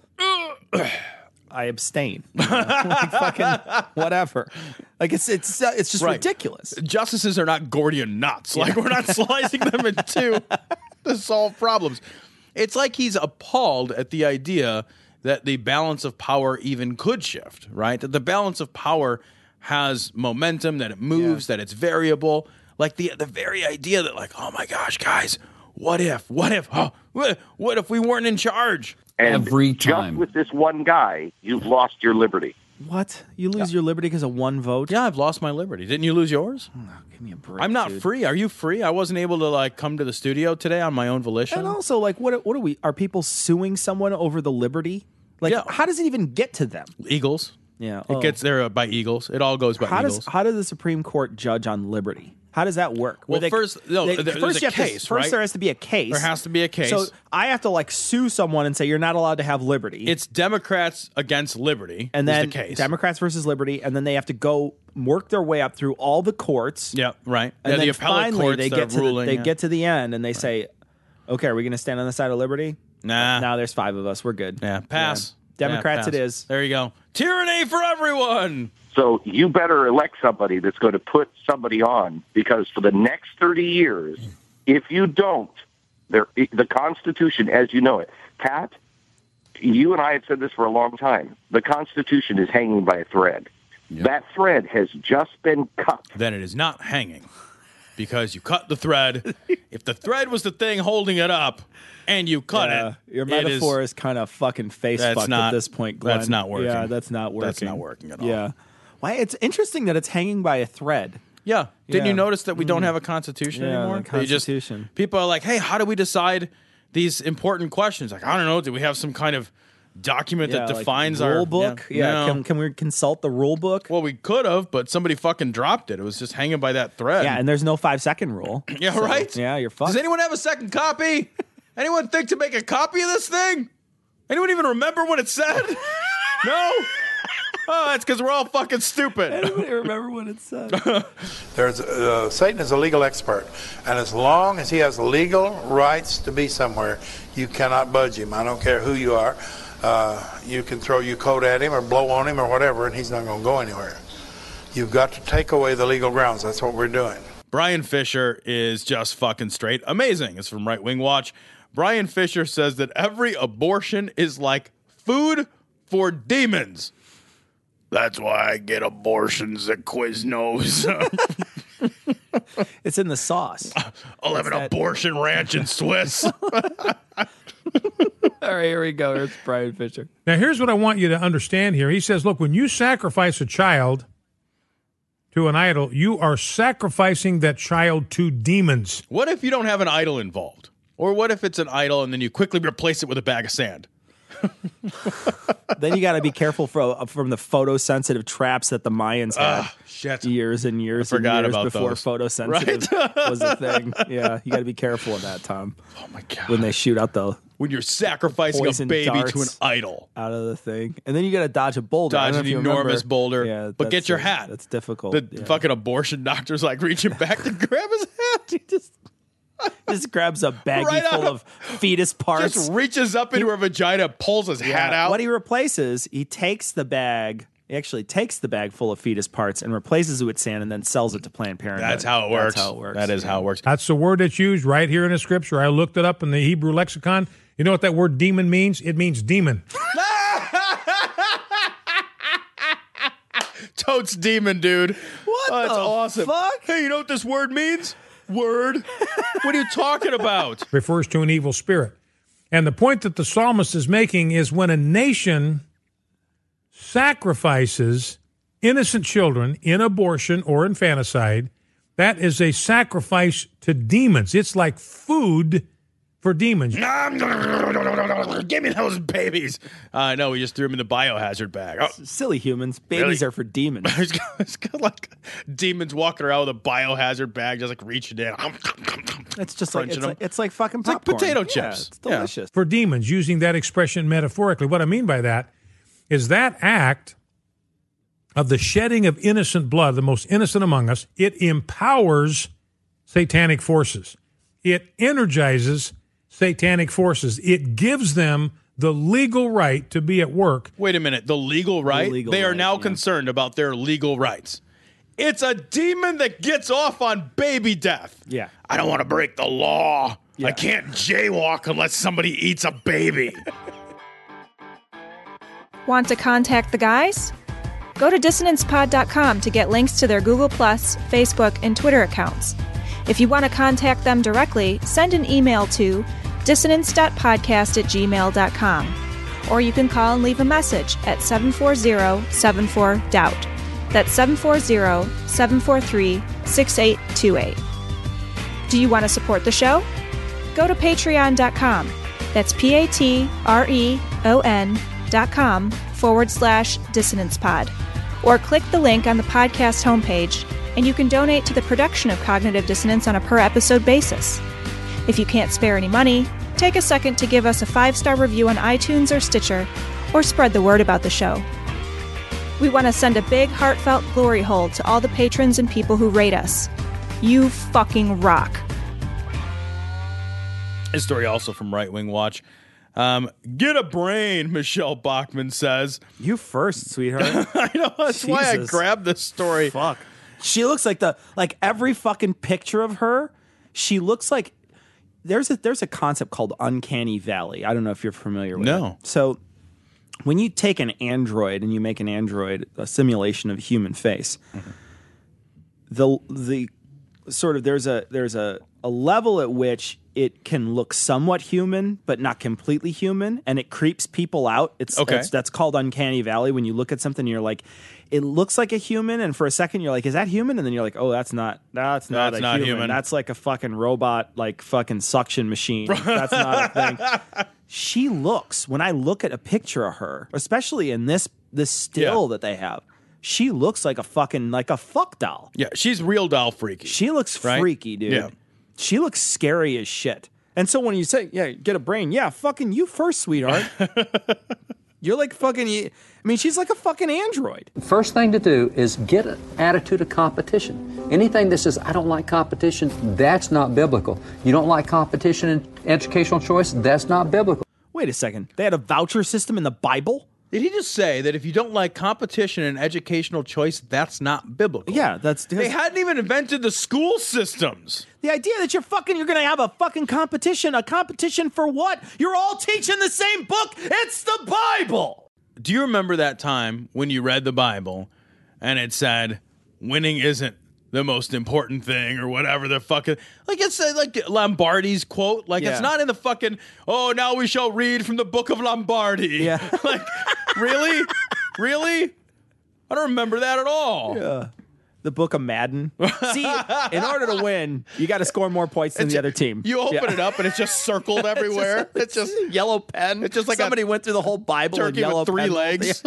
I abstain. Like fucking whatever. Like it's just ridiculous. Justices are not Gordian knots. Like we're not slicing them in two to solve problems. It's like he's appalled at the idea that the balance of power even could shift, right? That the balance of power has momentum, that it moves, that it's variable. Like the very idea that, like, oh my gosh, guys, what if we weren't in charge? And every time just with this one guy, you've lost your liberty. What? You lose your liberty because of one vote? Yeah, I've lost my liberty. Didn't you lose yours? Oh, give me a break. I'm not free. Are you free? I wasn't able to come to the studio today on my own volition. And also, what are we? Are people suing someone over the liberty? How does it even get to them? Eagles. Yeah, it gets there by Eagles. It all goes by Eagles. How does the Supreme Court judge on liberty? How does that work? Well, there's a case, right? First, there has to be a case. There has to be a case. So I have to sue someone and say you're not allowed to have liberty. It's Democrats against liberty, and then the case. Democrats versus liberty, and then they have to go work their way up through all the courts. Yeah, right. And then the appellate finally courts they get to the end and they say, "Okay, are we going to stand on the side of liberty?" Nah. Now there's 5 of us. We're good. Yeah, pass. Yeah. Democrats it is. There you go. Tyranny for everyone. So you better elect somebody that's going to put somebody on, because for the next 30 years, if you don't, the Constitution, as you know it, Pat, you and I have said this for a long time. The Constitution is hanging by a thread. Yep. That thread has just been cut. Then it is not hanging, because you cut the thread. If the thread was the thing holding it up and you cut it, your metaphor is kind of fucking face fucked at this point, Glenn. That's not working. Yeah, that's not working. That's not working at all. Yeah. Why? It's interesting that it's hanging by a thread. Yeah. Didn't you Yeah. notice that we don't have a constitution Yeah, anymore? the Constitution. People are like, hey, how do we decide these important questions? Like, I don't know. Do we have some kind of document that like defines rule our book? Yeah. No. Can we consult the rule book? Well, we could have, but somebody fucking dropped it. It was just hanging by that thread. Yeah, and there's no 5-second rule. Yeah, So, right? Yeah, you're fucked. Does anyone have a second copy? Anyone think to make a copy of this thing? Anyone even remember what it said? No? Oh, that's because we're all fucking stupid. Anybody remember what it said? Satan is a legal expert, and as long as he has legal rights to be somewhere, you cannot budge him. I don't care who you are. You can throw your coat at him or blow on him or whatever, and he's not going to go anywhere. You've got to take away the legal grounds. That's what we're doing. Brian Fisher is just fucking straight amazing. It's from Right Wing Watch. Brian Fisher says that every abortion is like food for demons. That's why I get abortions at Quiznos. It's in the sauce. I'll have an abortion ranch in Swiss. All right, here we go. Here's Brian Fisher. Now, here's what I want you to understand here. He says, look, when you sacrifice a child to an idol, you are sacrificing that child to demons. What if you don't have an idol involved? Or what if it's an idol and then you quickly replace it with a bag of sand? Then you got to be careful from the photosensitive traps that the Mayans had years and years and years about before those. photosensitive was a thing. Yeah, you got to be careful of that, Tom. Oh my God! When they shoot out when you're sacrificing a poison baby darts to an idol out of the thing, and then you got to dodge a boulder. I Dodge don't know an if you enormous remember. boulder. Yeah, but get that's your hat. That's difficult. The fucking abortion doctor's like reaching back to grab his hat. He just grabs a baggie Right full out. of fetus parts. Just reaches up into her vagina, pulls his hat out. What he replaces, he takes the bag. He actually takes the bag full of fetus parts and replaces it with sand, and then sells it to Planned Parenthood. That's how it works. That's how it works. That is how it works. That's the word that's used right here in the scripture. I looked it up in the Hebrew lexicon. You know what that word demon means? It means demon. Totes demon, dude. What That's the awesome. fuck? Hey, you know what this word means? Word. What are you talking about? Refers to an evil spirit. And the point that the psalmist is making is when a nation sacrifices innocent children in abortion or infanticide, that is a sacrifice to demons. It's like food for demons. Give me those babies. No, we just threw them in the biohazard bag. Oh. Silly humans. Babies Really? are for demons. It's got like demons walking around with a biohazard bag, just like reaching in. It's just like Crunching it's like fucking It's like popcorn. potato Yeah, chips. it's delicious. For demons, using that expression metaphorically. What I mean by that is that act of the shedding of innocent blood, the most innocent among us, it empowers satanic forces. It energizes satanic forces. It gives them the legal right to be at work. Wait a minute. The legal right? They are now concerned about their legal rights. It's a demon that gets off on baby death. Yeah. I don't want to break the law. I can't jaywalk unless somebody eats a baby. Want to contact the guys? Go to dissonancepod.com to get links to their Google+, Facebook, and Twitter accounts. If you want to contact them directly, send an email to dissonance.podcast@gmail.com. Or you can call and leave a message at 740-74-DOUBT. That's 740-743-6828. Do you want to support the show? Go to patreon.com. That's patreon.com/dissonancepod. Or click the link on the podcast homepage, and you can donate to the production of Cognitive Dissonance on a per-episode basis. If you can't spare any money, take a second to give us a 5-star review on iTunes or Stitcher, or spread the word about the show. We want to send a big, heartfelt glory hole to all the patrons and people who rate us. You fucking rock. This story also from Right Wing Watch. Get a brain, Michelle Bachmann says. You first, sweetheart. I know. That's why I grabbed this story. Fuck. She looks like every fucking picture of her. She looks like there's a concept called uncanny valley. I don't know if you're familiar with it. So when you take an android and you make an android a simulation of a human face, the sort of there's a level at which it can look somewhat human but not completely human, and it creeps people out. That's called uncanny valley. When you look at something, you're like, it looks like a human, and for a second you're like, is that human? And then you're like, oh, that's not a human. That's like a fucking robot, like fucking suction machine. That's not a thing. She looks, when I look at a picture of her, especially in this still that they have, she looks like a fuck doll. Yeah, she's real doll freaky. She looks freaky, dude. Yeah. She looks scary as shit. And so when you say, yeah, get a brain, yeah, fucking you first, sweetheart. You're like fucking, I mean, she's like a fucking android. First thing to do is get an attitude of competition. Anything that says, I don't like competition, that's not biblical. You don't like competition in educational choice, that's not biblical. Wait a second. They had a voucher system in the Bible? Did he just say that if you don't like competition and educational choice, that's not biblical? Yeah, they hadn't even invented the school systems. The idea that you're going to have a fucking competition. A competition for what? You're all teaching the same book. It's the Bible. Do you remember that time when you read the Bible and it said, winning isn't the most important thing or whatever the fucking, like it's like Lombardi's quote, like it's not in the fucking, oh, now we shall read from the book of Lombardi. Yeah. Like, really? Really? I don't remember that at all. Yeah. The book of Madden. See, in order to win, you got to score more points than the other team. You open it up and it's just circled everywhere. It's just yellow pen. It's just like somebody went through the whole Bible in yellow with 3 pen. legs.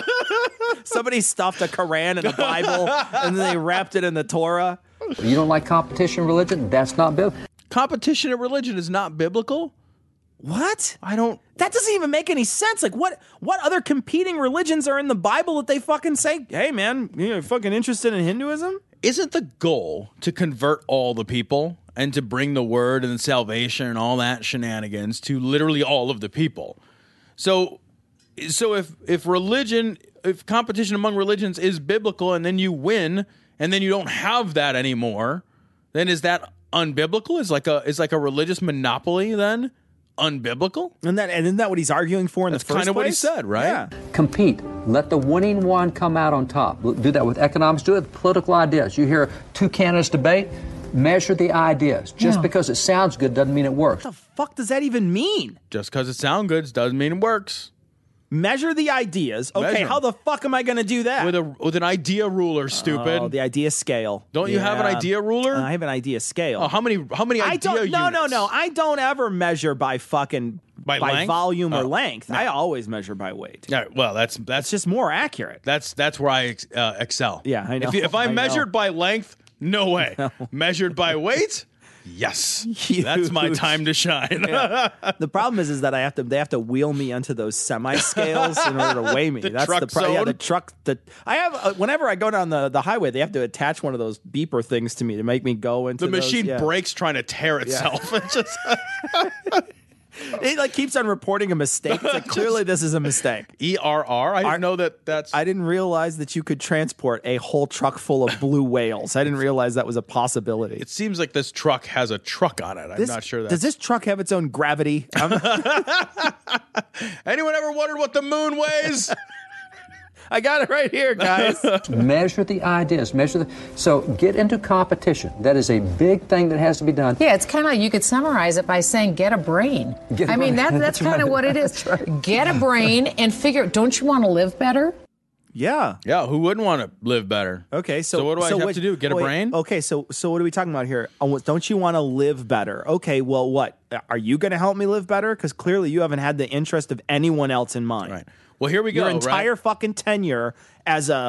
Somebody stuffed a Quran in the Bible and then they wrapped it in the Torah. You don't like competition in religion? That's not biblical. Competition in religion is not biblical? What? That doesn't even make any sense. Like, what other competing religions are in the Bible that they fucking say, hey, man, you're fucking interested in Hinduism? Isn't the goal to convert all the people and to bring the word and salvation and all that shenanigans to literally all of the people? So if competition among religions is biblical and then you win and then you don't have that anymore, then is that unbiblical? Is like a religious monopoly then unbiblical? And isn't that what he's arguing for in the first place? That's kind of what he said, right? Yeah. Compete. Let the winning one come out on top. Do that with economics. Do it with political ideas. You hear 2 candidates debate, measure the ideas. Just because it sounds good doesn't mean it works. What the fuck does that even mean? Just because it sounds good doesn't mean it works. Measure the ideas. Okay, how the fuck am I going to do that? With an idea ruler, stupid. Oh, the idea scale. Don't you have an idea ruler? I have an idea scale. Oh, how many idea units? No. I don't ever measure by fucking by volume or length. No. I always measure by weight. Yeah, well, that's just more accurate. That's where I excel. Yeah, I know. If I measured by length, no way. No. Measured by weight? Yes, that's my time to shine. Yeah. The problem is that they have to wheel me onto those semi scales in order to weigh me. That's the problem. Yeah, the truck. I have whenever I go down the highway, they have to attach one of those beeper things to me to make me go into the machine. Brakes trying to tear itself. Yeah. It's just. It like keeps on reporting a mistake. It's like, clearly this is a mistake. ERR? I didn't know that's... I didn't realize that you could transport a whole truck full of blue whales. I didn't realize that was a possibility. It seems like this truck has a truck on it. I'm not sure that. Does this truck have its own gravity? Anyone ever wondered what the moon weighs? I got it right here, guys. Measure the ideas. So get into competition. That is a big thing that has to be done. Yeah, it's kind of like you could summarize it by saying get a brain. I mean, that's kind of what it is. Right. Get a brain and figure, don't you want to live better? Yeah. Yeah, who wouldn't want to live better? Okay, so what do I have to do? Get a brain? Okay, so what are we talking about here? Don't you want to live better? Okay, well, what? Are you going to help me live better? Because clearly you haven't had the interest of anyone else in mind. Right. Well, here we go. Your entire fucking tenure as a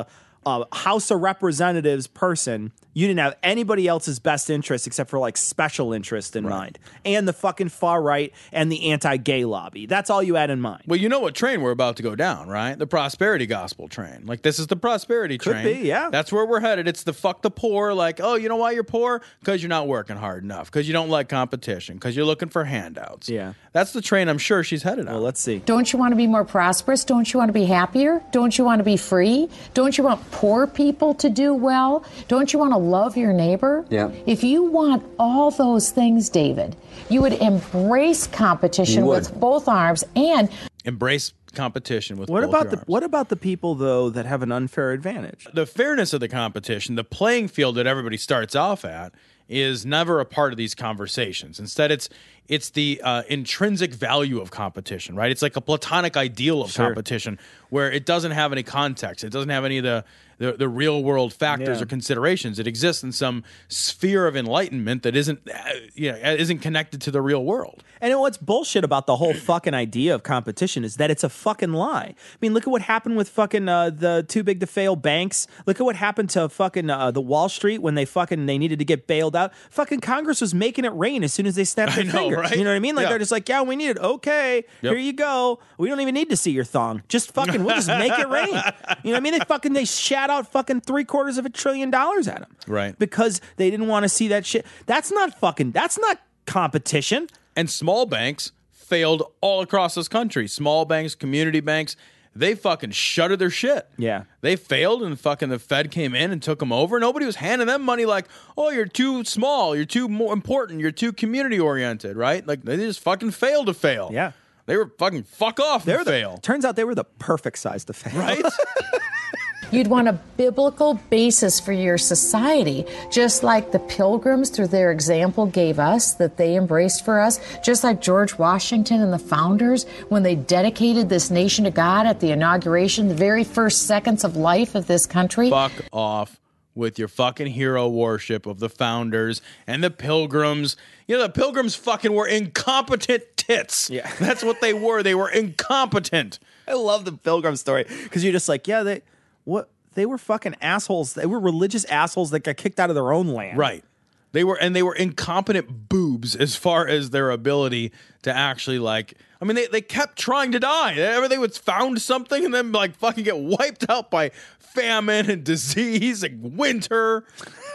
a House of Representatives person, you didn't have anybody else's best interest except for like special interest in mind, and the fucking far right and the anti-gay lobby. That's all you had in mind. Well, you know what train we're about to go down, right? The prosperity gospel train. Like, this is the prosperity train. Could be, yeah. That's where we're headed. It's the fuck the poor. Like, oh, you know why you're poor? Because you're not working hard enough. Because you don't like competition. Because you're looking for handouts. Yeah. That's the train I'm sure she's headed on. Well, let's see. Don't you want to be more prosperous? Don't you want to be happier? Don't you want to be free? Don't you want poor people to do well? Don't you want to love your neighbor? Yeah. If you want all those things, David, you would embrace competition with both arms and embrace competition with What both about your the arms. what about the people though that have an unfair advantage? The fairness of the competition, the playing field that everybody starts off at, is never a part of these conversations. Instead, it's the intrinsic value of competition, right? It's like a platonic ideal of competition where it doesn't have any context. It doesn't have any of the real world factors or considerations. It exists in some sphere of enlightenment that isn't connected to the real world. And what's bullshit about the whole fucking idea of competition is that it's a fucking lie. I mean, look at what happened with fucking the too big to fail banks. Look at what happened to fucking the Wall Street when they needed to get bailed out. Fucking Congress was making it rain as soon as they snapped their fingers. Right? You know what I mean? Like they're just like, yeah, we need it. Okay, here you go. We don't even need to see your thong. Just fucking, we'll just make it rain. You know what I mean? They shat out fucking $750 billion at them. Right. Because they didn't want to see that shit. That's not competition. And small banks failed all across this country. Small banks, community banks, they fucking shuttered their shit. Yeah. They failed and fucking the Fed came in and took them over. Nobody was handing them money like, oh, you're too small, you're too more important, you're too community oriented, right? Like they just fucking failed to fail. Yeah. They were fucking fuck off to fail. Turns out they were the perfect size to fail. Right? You'd want a biblical basis for your society, just like the Pilgrims, through their example, gave us, that they embraced for us, just like George Washington and the founders, when they dedicated this nation to God at the inauguration, the very first seconds of life of this country. Fuck off with your fucking hero worship of the founders and the Pilgrims. You know, the Pilgrims fucking were incompetent tits. Yeah. That's what they were. They were incompetent. I love the Pilgrim story because you're just like, yeah, they were fucking assholes. They were religious assholes that got kicked out of their own land. Right. They were incompetent boobs as far as their ability to actually they kept trying to die. They would found something and then like fucking get wiped out by famine and disease and winter.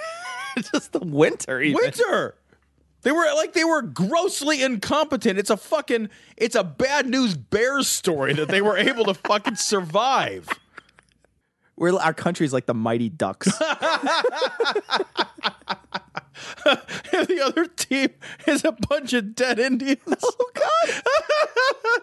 Just the winter even. Winter. They were grossly incompetent. It's a bad news Bears story that they were able to fucking survive. Our country's like the Mighty Ducks. And the other team is a bunch of dead Indians. Oh,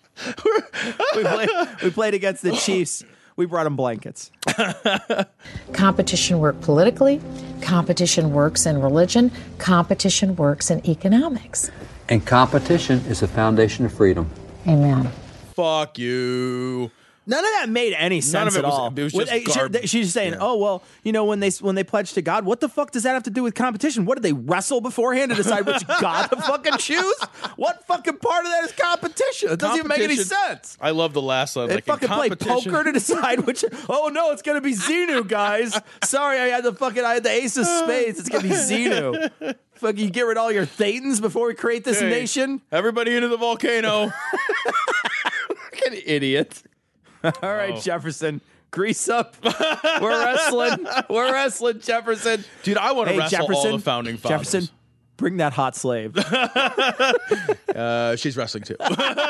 God. we played against the Chiefs. We brought them blankets. Competition works politically. Competition works in religion. Competition works in economics. And competition is the foundation of freedom. Amen. Fuck you. None of that made any sense at all. It was just she's saying, "Oh well, you know when they pledge to God, what the fuck does that have to do with competition? What did they wrestle beforehand to decide which God to fucking choose? What fucking part of that is competition? It doesn't even make any sense." I love the last line. They fucking play poker to decide which. Oh no, it's gonna be Xenu, guys. Sorry, I had the ace of spades. It's gonna be Xenu. Fucking you get rid of all your Thetans before we create this nation. Everybody into the volcano. Fucking idiot. All right, Jefferson, grease up. We're wrestling, Jefferson. Dude, I want to wrestle all the founding fathers. Jefferson, bring that hot slave. She's wrestling too.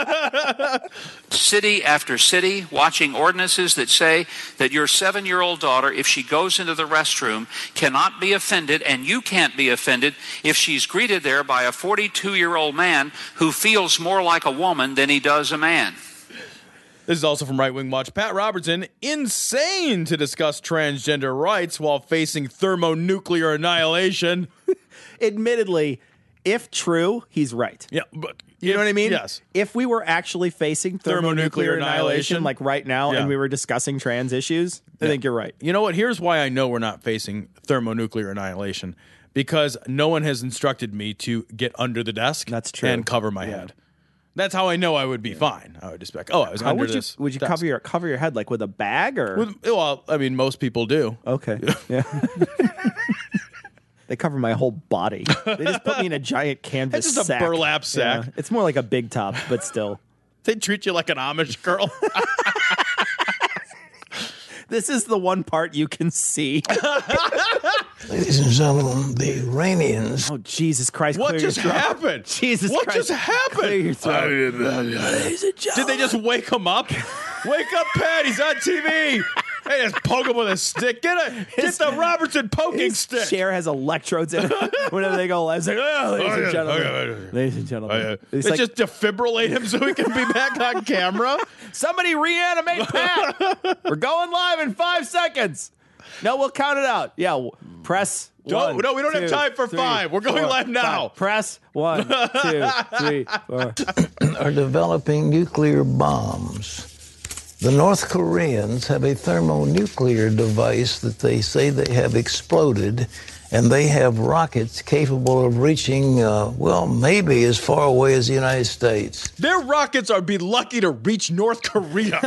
City after city, watching ordinances that say that your 7-year-old daughter, if she goes into the restroom, cannot be offended, and you can't be offended if she's greeted there by a 42-year-old man who feels more like a woman than he does a man. This is also from Right Wing Watch. Pat Robertson, insane to discuss transgender rights while facing thermonuclear annihilation. Admittedly, if true, he's right. Yeah, but you know what I mean? Yes. If we were actually facing thermonuclear annihilation like right now and we were discussing trans issues, I think you're right. You know what? Here's why I know we're not facing thermonuclear annihilation. Because no one has instructed me to get under the desk That's true. and cover my head. That's how I know I would be fine. I would just be like, I was How under would you this. would you desk. cover your head like with a bag or? Well, I mean, most people do. Okay. Yeah. They cover my whole body. They just put me in a giant canvas It's just a sack. burlap sack. Yeah. It's more like a big top, but still. They treat you like an Amish girl. This is the one part you can see. Ladies and gentlemen, the Iranians. Oh, Jesus Christ. What clear your just throat. happened? Jesus What Christ. just happened? Clear your throat. Did they just wake him up? Wake up, Pat. He's on TV. They just poke him with a stick. Get the Robertson poking His stick. chair has electrodes in it. Whenever they go live, it's like, ladies and gentlemen. Ladies and gentlemen. They It's like, just defibrillate him so he can be back on camera. somebody reanimate Pat. We're going live in 5 seconds. No, we'll count it out. Yeah, press. No, one, we don't have two, time for 5. We're going 4, live now. 5. Press 1, 2, 3, 4. Are developing nuclear bombs. The North Koreans have a thermonuclear device that they say they have exploded, and they have rockets capable of reaching, maybe as far away as the United States. Their rockets are be lucky to reach North Korea.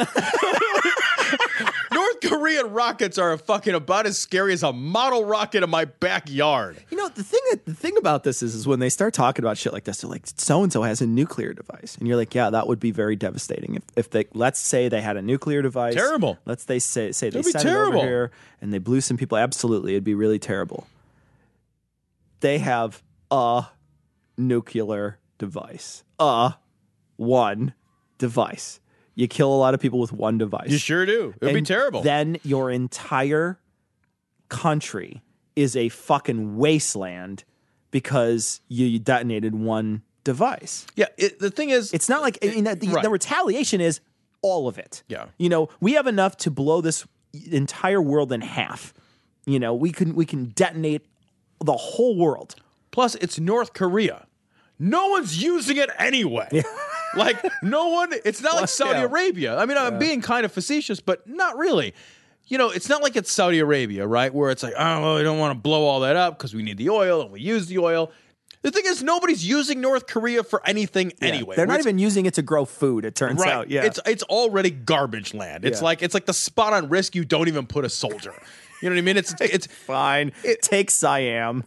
North Korean rockets are fucking about as scary as a model rocket in my backyard. You know, the thing about this is when they start talking about shit like this, they're like, so-and-so has a nuclear device. And you're like, yeah, that would be very devastating. If they, let's say they had a nuclear device. Terrible. Let's say they It'd sent be it terrible. over here and they blew some people. Absolutely. It'd be really terrible. They have a nuclear device. One device. You kill a lot of people with one device. You sure do. It would be terrible. Then your entire country is a fucking wasteland because you detonated one device. Yeah, the thing is, it's not like the retaliation is all of it. Yeah. You know, we have enough to blow this entire world in half. You know, we can detonate the whole world. Plus, it's North Korea. No one's using it anyway. Like, no one, it's not like Saudi Arabia. I mean, I'm being kind of facetious, but not really. You know, it's not like it's Saudi Arabia, right? Where it's like, oh, well, we don't want to blow all that up because we need the oil and we use the oil. The thing is, nobody's using North Korea for anything anyway. They're not even using it to grow food, it turns out. Yeah. It's already garbage land. It's like the spot on risk you don't even put a soldier. You know what I mean? It's fine. Take Siam.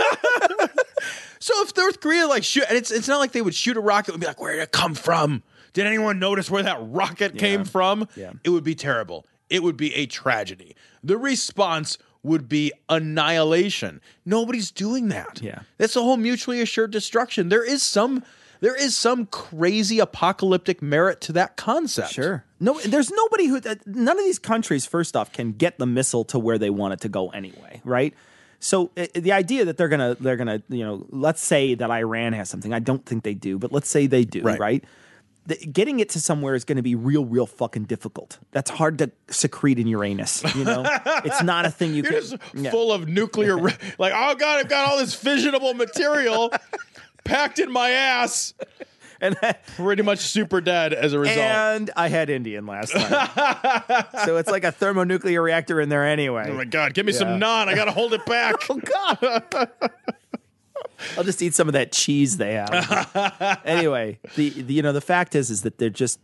So if North Korea shoot, and it's not like they would shoot a rocket and be like, where did it come from? Did anyone notice where that rocket came from? Yeah. It would be terrible. It would be a tragedy. The response would be annihilation. Nobody's doing that. Yeah. That's the whole mutually assured destruction. There is some crazy apocalyptic merit to that concept. Sure. No, there's nobody none of these countries, first off, can get the missile to where they want it to go anyway, right? So the idea that they're gonna, you know, let's say that Iran has something. I don't think they do, but let's say they do, right? Getting it to somewhere is going to be real fucking difficult. That's hard to secrete in Uranus, you know? It's not a thing you You're can... just full of nuclear... like, oh, God, I've got all this fissionable material packed in my ass. And pretty much super dead as a result. And I had Indian last night. So it's like a thermonuclear reactor in there anyway. Oh, my God. Give me some naan. I got to hold it back. Oh, God. I'll just eat some of that cheese they have. Anyway, the fact is that they're just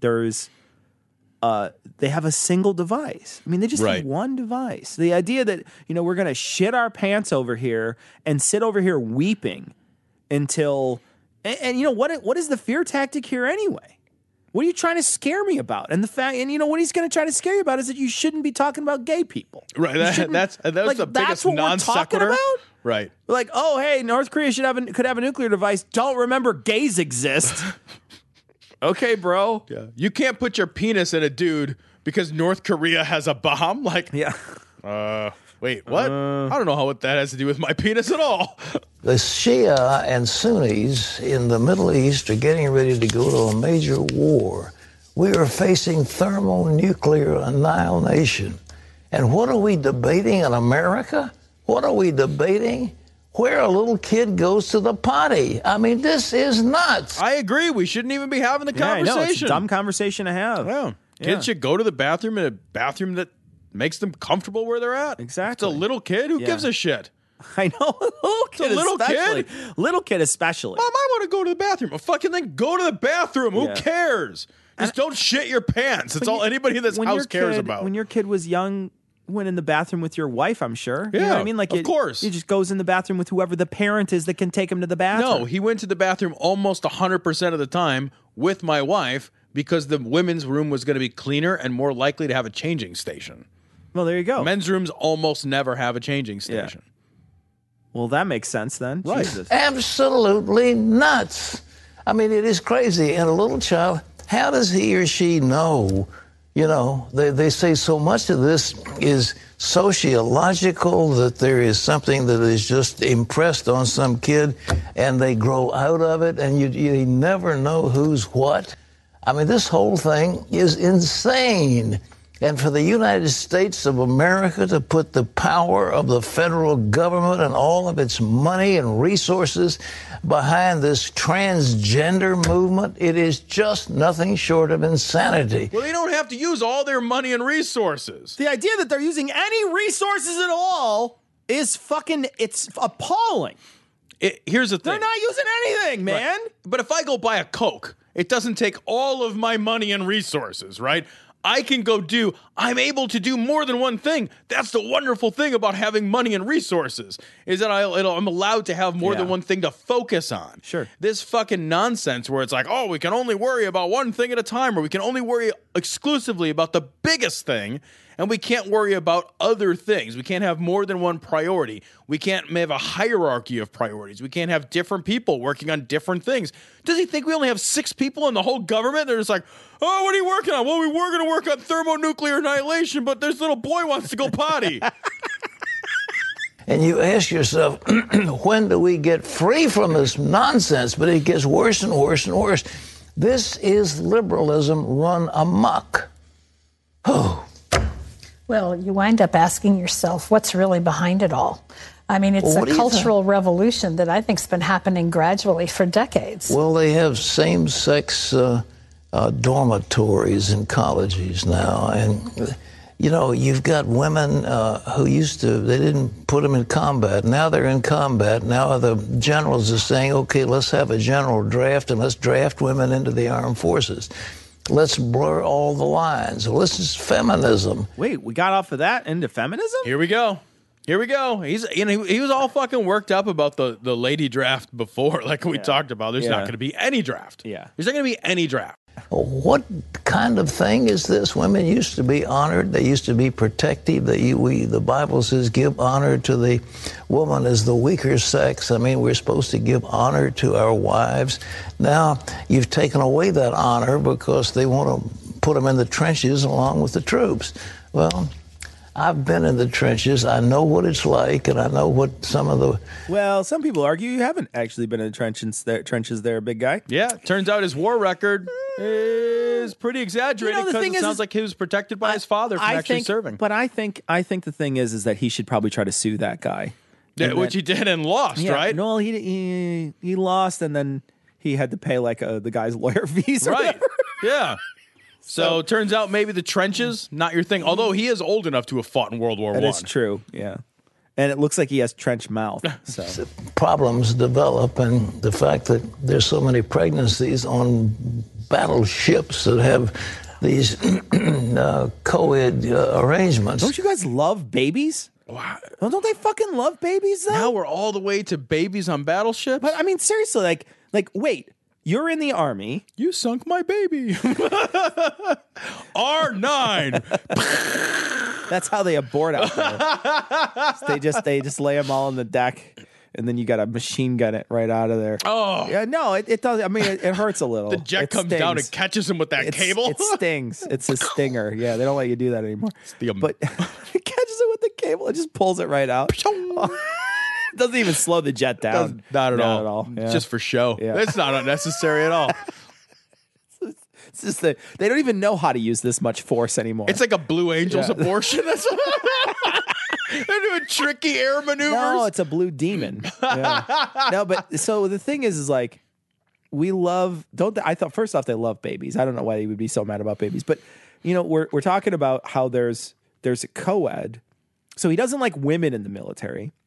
they have a single device. I mean, they just have one device. The idea that, you know, we're going to shit our pants over here and sit over here weeping until, and you know what is the fear tactic here anyway? What are you trying to scare me about? And you know what he's going to try to scare you about is that you shouldn't be talking about gay people. Right. That's the biggest non sequitur. Right. Like, oh, hey, North Korea could have a nuclear device. Don't remember gays exist. Okay, bro. Yeah. You can't put your penis in a dude because North Korea has a bomb. Like, wait, what? I don't know what that has to do with my penis at all. The Shia and Sunnis in the Middle East are getting ready to go to a major war. We are facing thermonuclear annihilation. And what are we debating in America? What are we debating? Where a little kid goes to the potty. I mean, this is nuts. I agree. We shouldn't even be having the conversation. I know. It's a dumb conversation to have. Yeah. Kids should go to the bathroom in a bathroom that makes them comfortable where they're at. Exactly. It's a little kid. Who gives a shit? I know. Little kid especially. Mom, I want to go to the bathroom. Well, fucking then go to the bathroom. Who cares? Just don't shit your pants. That's all anybody in this house cares about. When your kid was young, went in the bathroom with your wife, I'm sure. Yeah, you know what I mean? Like of course. He just goes in the bathroom with whoever the parent is that can take him to the bathroom. No, he went to the bathroom almost 100% of the time with my wife because the women's room was going to be cleaner and more likely to have a changing station. Well, there you go. Men's rooms almost never have a changing station. Yeah. Well, that makes sense then. Right. Jesus. Absolutely nuts. I mean, it is crazy. And a little child, how does he or she know? You know, they say so much of this is sociological, that there is something that is just impressed on some kid and they grow out of it and you never know who's what. I mean, this whole thing is insane. And for the United States of America to put the power of the federal government and all of its money and resources behind this transgender movement, it is just nothing short of insanity. Well, they don't have to use all their money and resources. The idea that they're using any resources at all is it's appalling. Here's the thing. They're not using anything, man. Right. But if I go buy a Coke, it doesn't take all of my money and resources, right? I'm able to do more than one thing. That's the wonderful thing about having money and resources, is that I'm allowed to have more than one thing to focus on. Sure. This fucking nonsense where it's like, oh, we can only worry about one thing at a time, or we can only worry exclusively about the biggest thing, and we can't worry about other things. We can't have more than one priority. We can't have a hierarchy of priorities. We can't have different people working on different things. Does he think we only have 6 people in the whole government? They're just like, oh, what are you working on? Well, we were going to work on thermonuclear annihilation, but this little boy wants to go potty. And you ask yourself, when do we get free from this nonsense? But it gets worse and worse and worse. This is liberalism run amok. Oh. Well, you wind up asking yourself, what's really behind it all? I mean, it's a cultural revolution that I think's been happening gradually for decades. Well, they have same-sex dormitories in colleges now. And, you know, you've got women who they didn't put them in combat. Now they're in combat. Now the generals are saying, okay, let's have a general draft and let's draft women into the armed forces. Let's blur all the lines. Well, this is feminism. Wait, we got off of that into feminism? Here we go. He was all fucking worked up about the lady draft before, like we talked about. There's not going to be any draft. Yeah. There's not going to be any draft. What kind of thing is this? Women used to be honored. They used to be protected. The Bible says give honor to the woman as the weaker sex. I mean, we're supposed to give honor to our wives. Now, you've taken away that honor because they want to put them in the trenches along with the troops. Well, I've been in the trenches. I know what it's like, and I know what some of the... Well, some people argue you haven't actually been in the trenches there, big guy. Yeah, turns out his war record is pretty exaggerated because it sounds like he was protected by his father from actually serving. But I think the thing is that he should probably try to sue that guy. Yeah, which he did and lost, right? No, he lost, and then he had to pay like the guy's lawyer fees. Or right? whatever. Yeah. So turns out maybe the trenches, not your thing. Although he is old enough to have fought in World War I. That's true, yeah. And it looks like he has trench mouth. So problems develop, and the fact that there's so many pregnancies on battleships that have these co-ed arrangements. Don't you guys love babies? Wow. Don't they fucking love babies, though? Now we're all the way to babies on battleships? But I mean, seriously, like wait. You're in the Army. You sunk my baby. R9. That's how they abort out there. They just lay them all on the deck, and then you got to machine gun it right out of there. Oh. Yeah, no, it does. I mean, it hurts a little. The jet comes down and catches him with that cable. It stings. It's a stinger. Yeah, they don't let you do that anymore. But it catches it with the cable. It just pulls it right out. It doesn't even slow the jet down. Not at all. Yeah. It's just for show. Yeah. It's not unnecessary at all. It's just that they don't even know how to use this much force anymore. It's like a Blue Angels abortion. They're doing tricky air maneuvers. No, it's a blue demon. Yeah. No, but so the thing is like we love. I thought first off they love babies. I don't know why they would be so mad about babies, but you know we're talking about how there's a co-ed. So he doesn't like women in the military.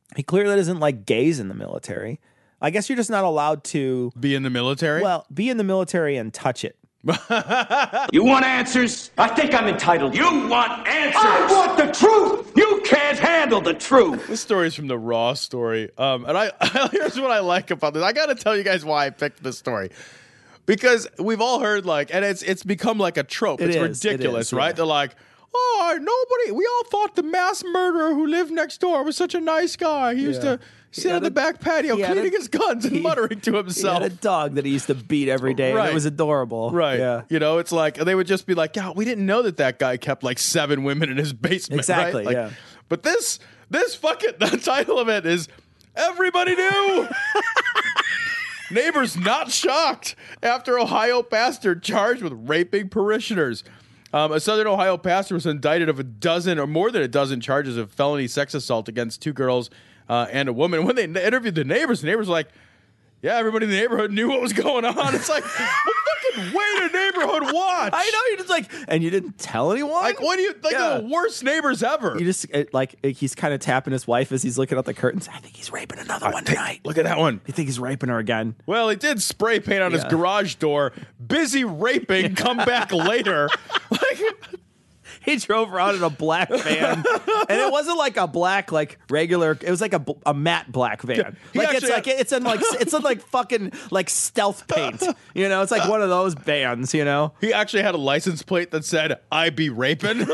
He clearly doesn't like gays in the military. I guess you're just not allowed to be in the military. Well, be in the military and touch it. You want answers? I think I'm entitled. You want answers? I want the truth. You can't handle the truth. This story is from the Raw story. And here's what I like about this. I got to tell you guys why I picked this story. Because we've all heard and it's become like a trope. It's ridiculous, right? They're like, we all thought the mass murderer who lived next door was such a nice guy. He used to sit on the back patio cleaning his guns and muttering to himself. He had a dog that he used to beat every day. Right. And it was adorable. Right. Yeah. It's like, they would just be like, yeah, we didn't know that guy kept like 7 women in his basement. Exactly, right? yeah. But this fucking, the title of it is Everybody Knew. Neighbors not shocked after Ohio pastor charged with raping parishioners. A Southern Ohio pastor was indicted of a dozen or more than a dozen charges of felony sex assault against 2 girls and a woman. When they interviewed the neighbors were like, yeah, everybody in the neighborhood knew what was going on. It's like, what fucking way to neighborhood watch? I know, you're just like, and you didn't tell anyone? Like, what do you, they're the worst neighbors ever. You just, he's kind of tapping his wife as he's looking out the curtains. I think he's raping another one tonight. Look at that one. You think he's raping her again? Well, he did spray paint on his garage door. Busy raping, come back later. He drove around in a black van, and it wasn't like a black, regular. It was like a matte black van. It's in fucking stealth paint. It's like one of those vans. He actually had a license plate that said "I be raping."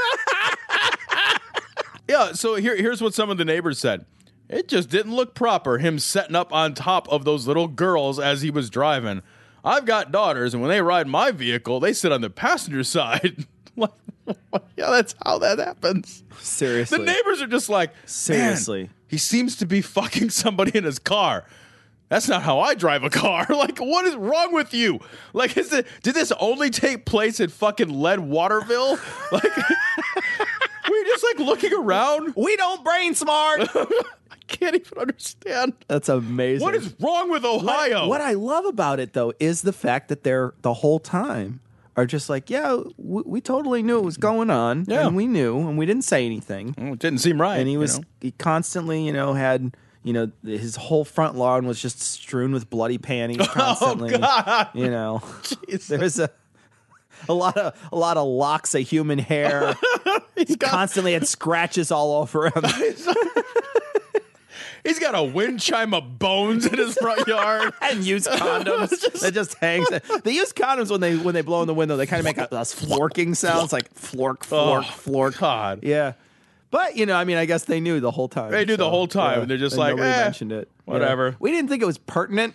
Yeah. So here's what some of the neighbors said. It just didn't look proper. Him setting up on top of those little girls as he was driving. I've got daughters, and when they ride my vehicle, they sit on the passenger side. Yeah, that's how that happens. Seriously. The neighbors are just like, seriously, man, he seems to be fucking somebody in his car. That's not how I drive a car. What is wrong with you? Did this only take place in fucking Lead Waterville? We're just looking around. We don't brain smart. I can't even understand. That's amazing. What is wrong with Ohio? What I love about it, though, is the fact that they're the whole time are just like, yeah, we totally knew it was going on, and we knew, and we didn't say anything. Well, it didn't seem right. And he constantly, had, his whole front lawn was just strewn with bloody panties constantly. Oh God! There's a lot of locks of human hair. He constantly had scratches all over him. He's got a wind chime of bones in his front yard and used condoms that just hangs. They use condoms when they blow in the window. They kind of make those florking sounds, like flork, flork. God, yeah. But I guess they knew the whole time. They knew the whole time, and they're just like, nobody mentioned it. Whatever. Yeah. We didn't think it was pertinent.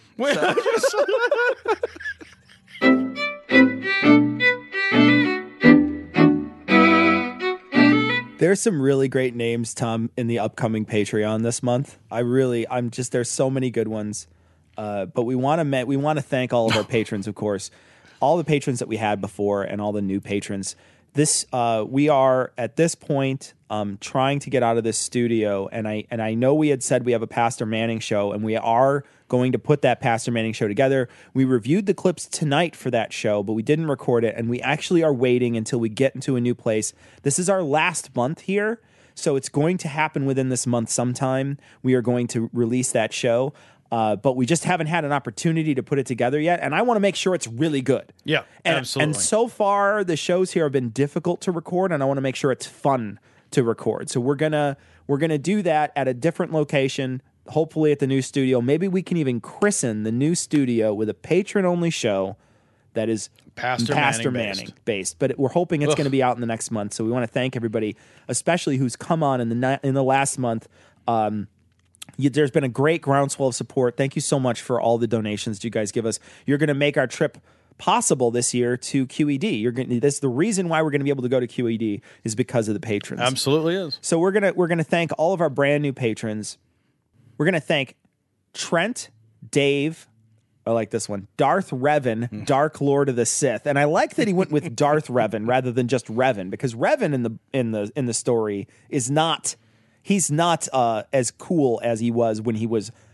There's some really great names, Tom, in the upcoming Patreon this month. There's so many good ones. But we want to thank all of our patrons, of course, all the patrons that we had before and all the new patrons. We are at this point trying to get out of this studio, and I know we had said we have a Pastor Manning show, and we are going to put that Pastor Manning show together. We reviewed the clips tonight for that show, but we didn't record it, and we actually are waiting until we get into a new place. This is our last month here, so it's going to happen within this month sometime. We are going to release that show. But we just haven't had an opportunity to put it together yet, and I want to make sure it's really good. Yeah, absolutely. And so far, the shows here have been difficult to record, and I want to make sure it's fun to record. So we're gonna do that at a different location, hopefully at the new studio. Maybe we can even christen the new studio with a patron-only show that is Pastor Manning based. But we're hoping it's going to be out in the next month. So we want to thank everybody, especially who's come on in the last month. There's been a great groundswell of support. Thank you so much for all the donations you guys give us. You're going to make our trip possible this year to QED. That's the reason why we're going to be able to go to QED is because of the patrons. Absolutely is. So we're gonna thank all of our brand new patrons. We're gonna thank Trent, Dave. I like this one. Darth Revan, Dark Lord of the Sith, and I like that he went with Darth Revan rather than just Revan, because Revan in the story is not. He's not as cool as he was when he was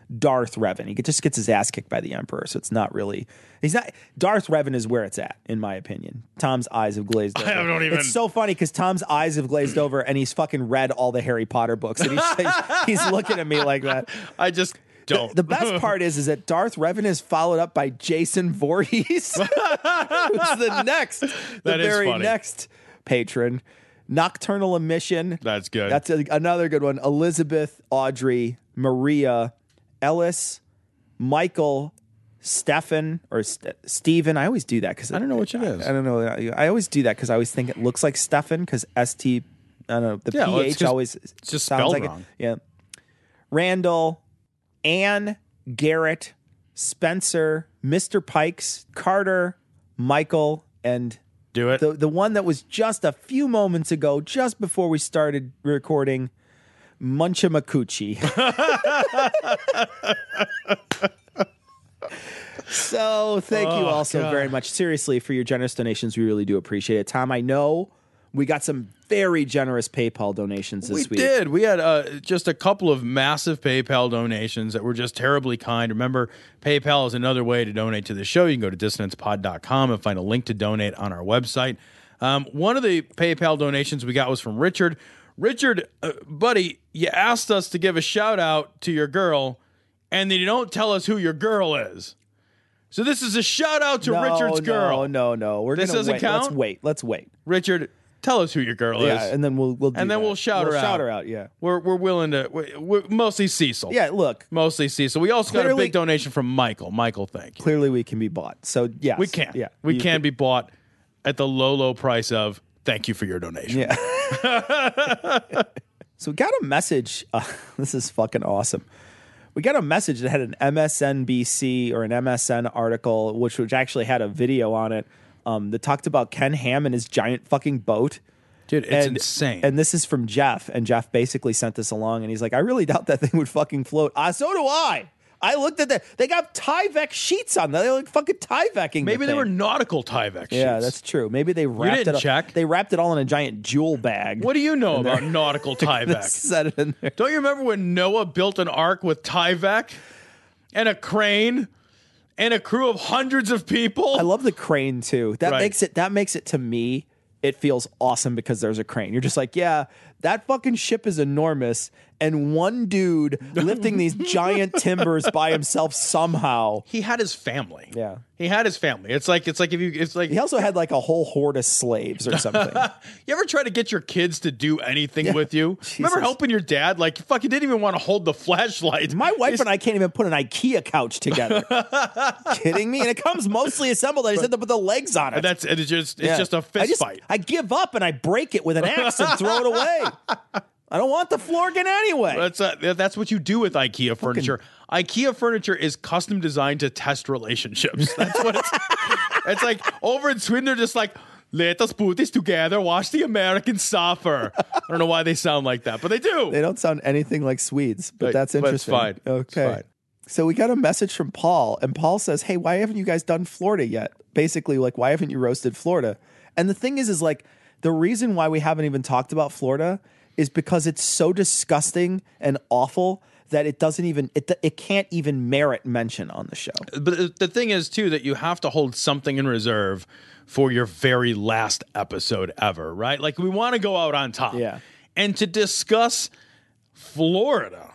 Darth Revan. He just gets his ass kicked by the Emperor, so it's not really. He's not. Darth Revan is where it's at, in my opinion. Tom's eyes have glazed over. I don't even. It's so funny because Tom's eyes have glazed over, and he's fucking read all the Harry Potter books, and he's looking at me like that. I just. The best part is that Darth Revan is followed up by Jason Voorhees, who's the very next patron. Nocturnal Emission. That's good. That's another good one. Elizabeth, Audrey, Maria, Ellis, Michael, Stefan, or Stephen. I always do that because I don't know which it is. I don't know. I always do that because I always think it looks like Stefan because ST. I don't know. The PH always it's just sounds spelled like wrong. it. Yeah. Randall, Anne, Garrett, Spencer, Mr. Pikes, Carter, Michael, and do it. The one that was just a few moments ago, just before we started recording, Munchamakuchi. So thank you all so very much. Seriously, for your generous donations, we really do appreciate it. Tom, I know we got some very generous PayPal donations this week. We did. We had just a couple of massive PayPal donations that were just terribly kind. Remember, PayPal is another way to donate to the show. You can go to dissonancepod.com and find a link to donate on our website. One of the PayPal donations we got was from Richard. Richard, buddy, you asked us to give a shout out to your girl, and then you don't tell us who your girl is. So this is a shout out to Richard's girl. No. This doesn't count? Let's wait. Richard, tell us who your girl is. Yeah, and then we'll do and then that. we'll shout her out. Shout her out, yeah. We're willing to. We're mostly Cecil. Yeah, look. Mostly Cecil. We also got a big donation from Michael. Michael, thank you. Clearly we can be bought. So, yes. We can. Yeah. We can be bought at the low price of thank you for your donation. Yeah. So we got a message. This is fucking awesome. We got a message that had an MSNBC or an MSN article, which actually had a video on it that talked about Ken Ham and his giant fucking boat. Dude, it's insane. And this is from Jeff, and Jeff basically sent this along, and he's like, I really doubt that thing would fucking float. So do I. I looked at that. They got Tyvek sheets on there. They're like fucking Tyvecking. Maybe they were nautical Tyvek sheets. Yeah, that's true. Maybe they wrapped didn't check. They wrapped it all in a giant jewel bag. What do you know about nautical Tyvek? Set it in there. Don't you remember when Noah built an ark with Tyvek and a crane and a crew of hundreds of people? I love the crane too. That makes it to me. It feels awesome because there's a crane. You're just like, yeah, that fucking ship is enormous, and one dude lifting these giant timbers by himself somehow. He had his family. Yeah, he had his family. It's like he also had like a whole horde of slaves or something. You ever try to get your kids to do anything with you? Jesus. Remember helping your dad? Like, you fucking didn't even want to hold the flashlight. My wife and I can't even put an IKEA couch together. Kidding me? And it comes mostly assembled. I just end up with the legs on it. It's just a fist fight. I give up and I break it with an axe and throw it away. I don't want the floor again anyway. That's what you do with IKEA furniture. IKEA furniture is custom designed to test relationships. That's what it's like. Over in Sweden, they're just like, let us put this together, watch the Americans suffer. I don't know why they sound like that, but they do. They don't sound anything like Swedes, but that's interesting. But it's fine. Okay. It's fine. So we got a message from Paul, and Paul says, hey, why haven't you guys done Florida yet? Basically, like, why haven't you roasted Florida? And the thing is like, the reason why we haven't even talked about Florida is because it's so disgusting and awful that it doesn't even it can't even merit mention on the show. But the thing is too that you have to hold something in reserve for your very last episode ever, right? Like, we want to go out on top. Yeah. And to discuss Florida,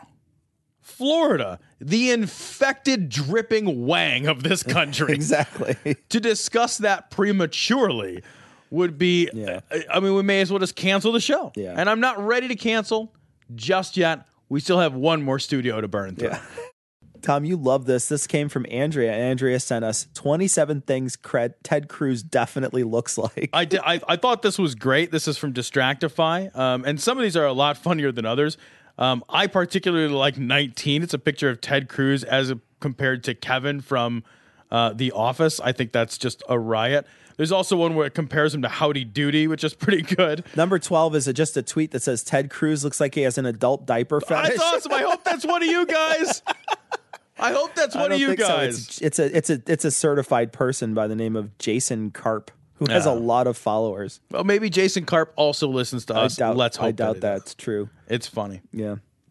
the infected dripping wang of this country. Exactly. To discuss that prematurely would be, I mean, we may as well just cancel the show. Yeah. And I'm not ready to cancel just yet. We still have one more studio to burn through. Yeah. Tom, you love this. This came from Andrea. Andrea sent us 27 things Ted Cruz definitely looks like. I did. I thought this was great. This is from Distractify. And some of these are a lot funnier than others. I particularly like 19. It's a picture of Ted Cruz as compared to Kevin from The Office. I think that's just a riot. There's also one where it compares him to Howdy Doody, which is pretty good. Number 12 is just a tweet that says Ted Cruz looks like he has an adult diaper fetish. That's awesome. I hope that's one of you guys. I hope that's one of you guys. So. It's a certified person by the name of Jason Karp, who has a lot of followers. Well, maybe Jason Karp also listens to us. I Let's hope doubt that's true. It's funny. Yeah.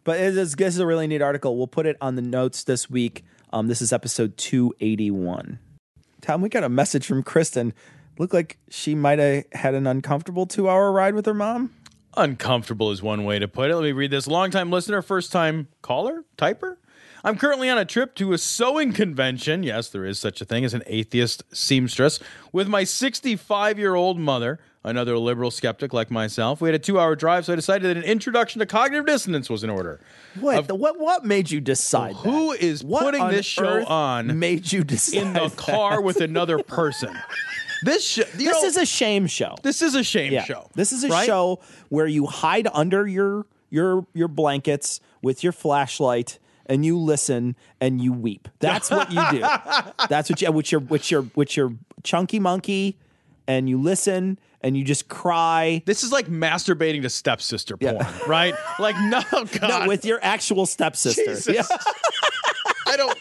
But this is a really neat article. We'll put it on the notes this week. This is episode 281. Tom, we got a message from Kristen. Looked like she might have had an uncomfortable 2-hour ride with her mom. Uncomfortable is one way to put it. Let me read this. Longtime listener, first-time caller, typer. I'm currently on a trip to a sewing convention. Yes, there is such a thing as an atheist seamstress with my 65-year-old mother, another liberal skeptic like myself. We had a 2-hour drive, so I decided that an introduction to cognitive dissonance was in order. What made you decide that? Who is putting this show on made you decide in the car with another person? This is a shame show. This is a shame show. This is a right? show where you hide under your blankets with your flashlight and you listen and you weep. That's what you do. That's what you with your chunky monkey, and you listen and you just cry. This is like masturbating to stepsister porn, right? Like no, God. No, with your actual stepsister. Jesus. Yeah. I don't.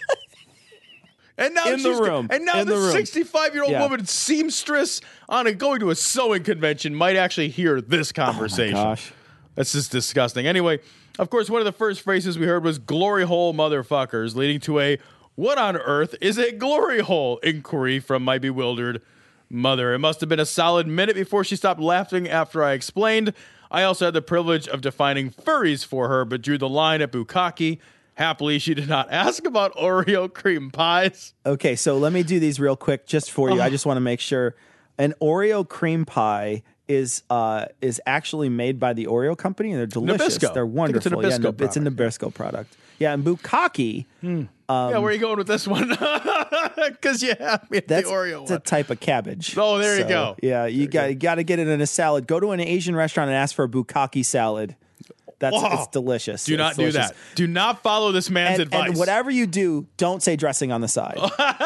And now In the room. And now In the this room. 65-year-old woman seamstress going to a sewing convention might actually hear this conversation. Oh my gosh. That's just disgusting. Anyway, of course, one of the first phrases we heard was glory hole motherfuckers, leading to a what on earth is a glory hole inquiry from my bewildered mother. It must have been a solid minute before she stopped laughing after I explained. I also had the privilege of defining furries for her, but drew the line at bukkake. Happily, she did not ask about Oreo cream pies. Okay, so let me do these real quick just for you. I just want to make sure. An Oreo cream pie is actually made by the Oreo company, and they're delicious. Nabisco. They're wonderful. I think it's a Nabisco It's a Nabisco product. Yeah, and bukkake. Yeah, where are you going with this one? Because you have me at the Oreo It's a type of cabbage. Oh, there you go. Yeah, you got to get it in a salad. Go to an Asian restaurant and ask for a bukkake salad. It's delicious. Do not do that. Do not follow this man's advice. And whatever you do, don't say dressing on the side.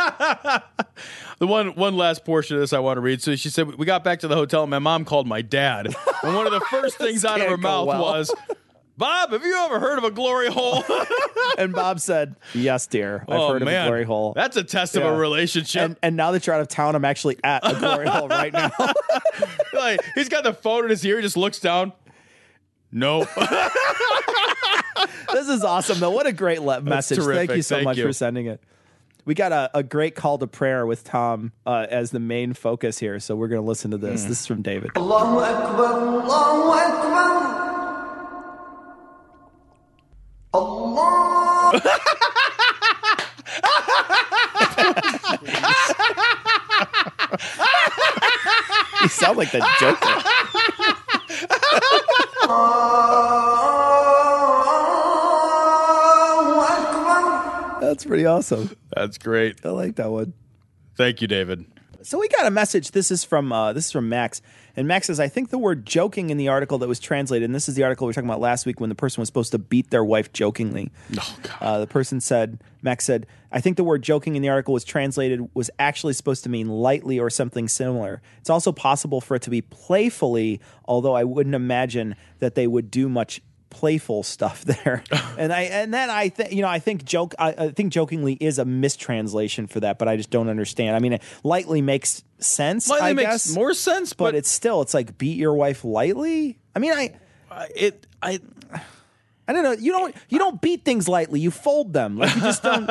The one last portion of this I want to read. So she said, we got back to the hotel and my mom called my dad. And one of the first things out of her mouth was, Bob, have you ever heard of a glory hole? And Bob said, yes, dear. I've heard of a glory hole. That's a test of a relationship. And now that you're out of town, I'm actually at a glory hole right now. Like, he's got the phone in his ear, just looks down. No. This is awesome, though. What a great message. Terrific. Thank you so much for sending it. We got a great call to prayer with Tom as the main focus here, so we're going to listen to this. This is from David. Allahu Akbar, Allahu Akbar. Allah. You sound like the Joker. That's pretty awesome. That's great. I like that one. Thank you, David. So we got a message. This is from Max, and Max says, "I think the word joking in the article that was translated, and this is the article we were talking about last week when the person was supposed to beat their wife jokingly. Oh God. The person said, Max said, I think the word joking in the article was translated was actually supposed to mean lightly or something similar. It's also possible for it to be playfully, although I wouldn't imagine that they would do much playful stuff there." I think jokingly is a mistranslation for that, but I just don't understand. I mean, it lightly makes sense. Lightly I makes guess, more sense, but it's like beat your wife lightly. I mean, I don't know. You don't beat things lightly. You fold them. Like you just don't.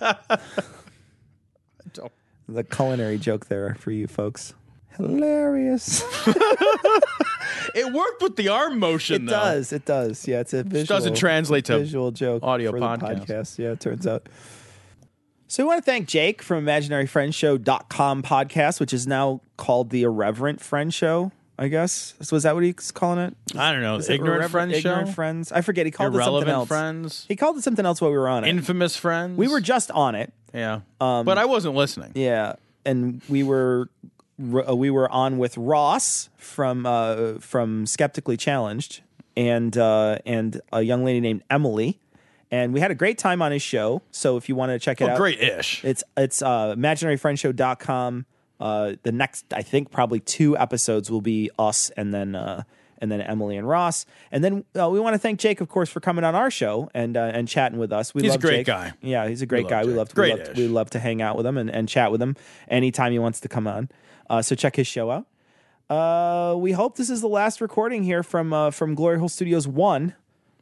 The culinary joke there for you folks. Hilarious. It worked with the arm motion, though. It does. Yeah, it's a visual. Which doesn't translate to visual joke audio for podcast. The podcast. Yeah, it turns out. So we want to thank Jake from ImaginaryFriendshow.com podcast, which is now called the Irreverent Friend Show, I guess. So is that what he's calling it? I don't know. Ignorant Friends Show? Ignorant Friends. I forget. He called Irrelevant it something else. Friends? He called it something else while we were on it. Infamous Friends? We were just on it. Yeah. But I wasn't listening. Yeah. And we were on with Ross from Skeptically Challenged and a young lady named Emily, and we had a great time on his show. So if you want to check it out, great-ish. It's imaginaryfriendshow.com. The next, I think, probably 2 episodes will be us and then Emily and Ross. And then we want to thank Jake, of course, for coming on our show and chatting with us. He's love a great Jake. guy. Yeah, he's a great guy. We love to hang out with him and chat with him anytime he wants to come on. So check his show out. We hope this is the last recording here from Glory Hole Studios 1.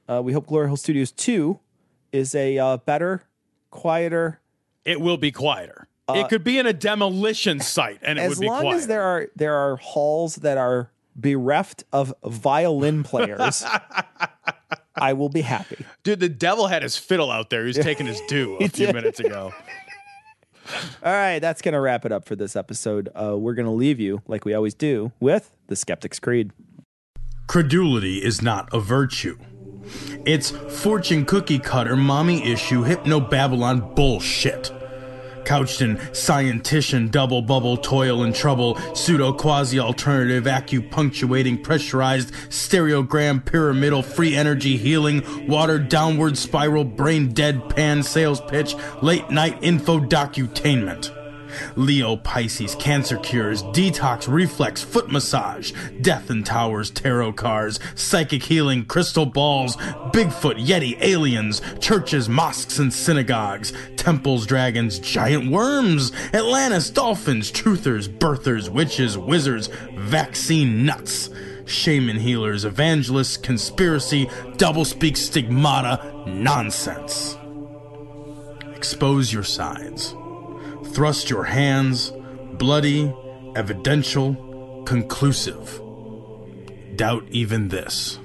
We hope Glory Hole Studios 2 is a better, quieter. It will be quieter. It could be in a demolition site, and it would be quieter. As long as there are halls that are bereft of violin players, I will be happy. Dude, the devil had his fiddle out there. He was taking his due a few minutes ago. All right, that's going to wrap it up for this episode. We're going to leave you, like we always do, with the Skeptic's Creed. Credulity is not a virtue. It's fortune cookie cutter, mommy issue, hypno-Babylon bullshit. Couched in scientician, double bubble, toil and trouble, pseudo quasi alternative, acupunctuating, pressurized, stereogram, pyramidal, free energy healing, watered downward spiral, brain deadpan sales pitch, late night info docutainment. Leo, Pisces, cancer cures, detox, reflex, foot massage, death and towers, tarot cards, psychic healing, crystal balls, Bigfoot, Yeti, aliens, churches, mosques and synagogues, temples, dragons, giant worms, Atlantis, dolphins, truthers, birthers, witches, wizards, vaccine nuts, shaman healers, evangelists, conspiracy, doublespeak, stigmata, nonsense. Expose your sides. Thrust your hands, bloody, evidential, conclusive. Doubt even this.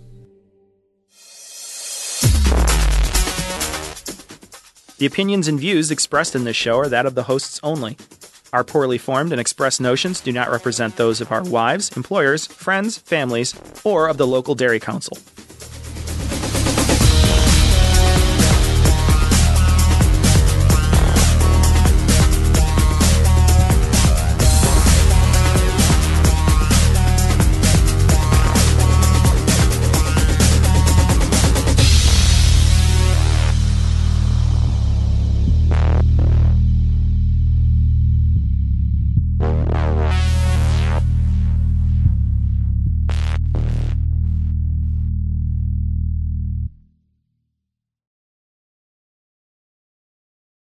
The opinions and views expressed in this show are that of the hosts only. Our poorly formed and expressed notions do not represent those of our wives, employers, friends, families, or of the local dairy council.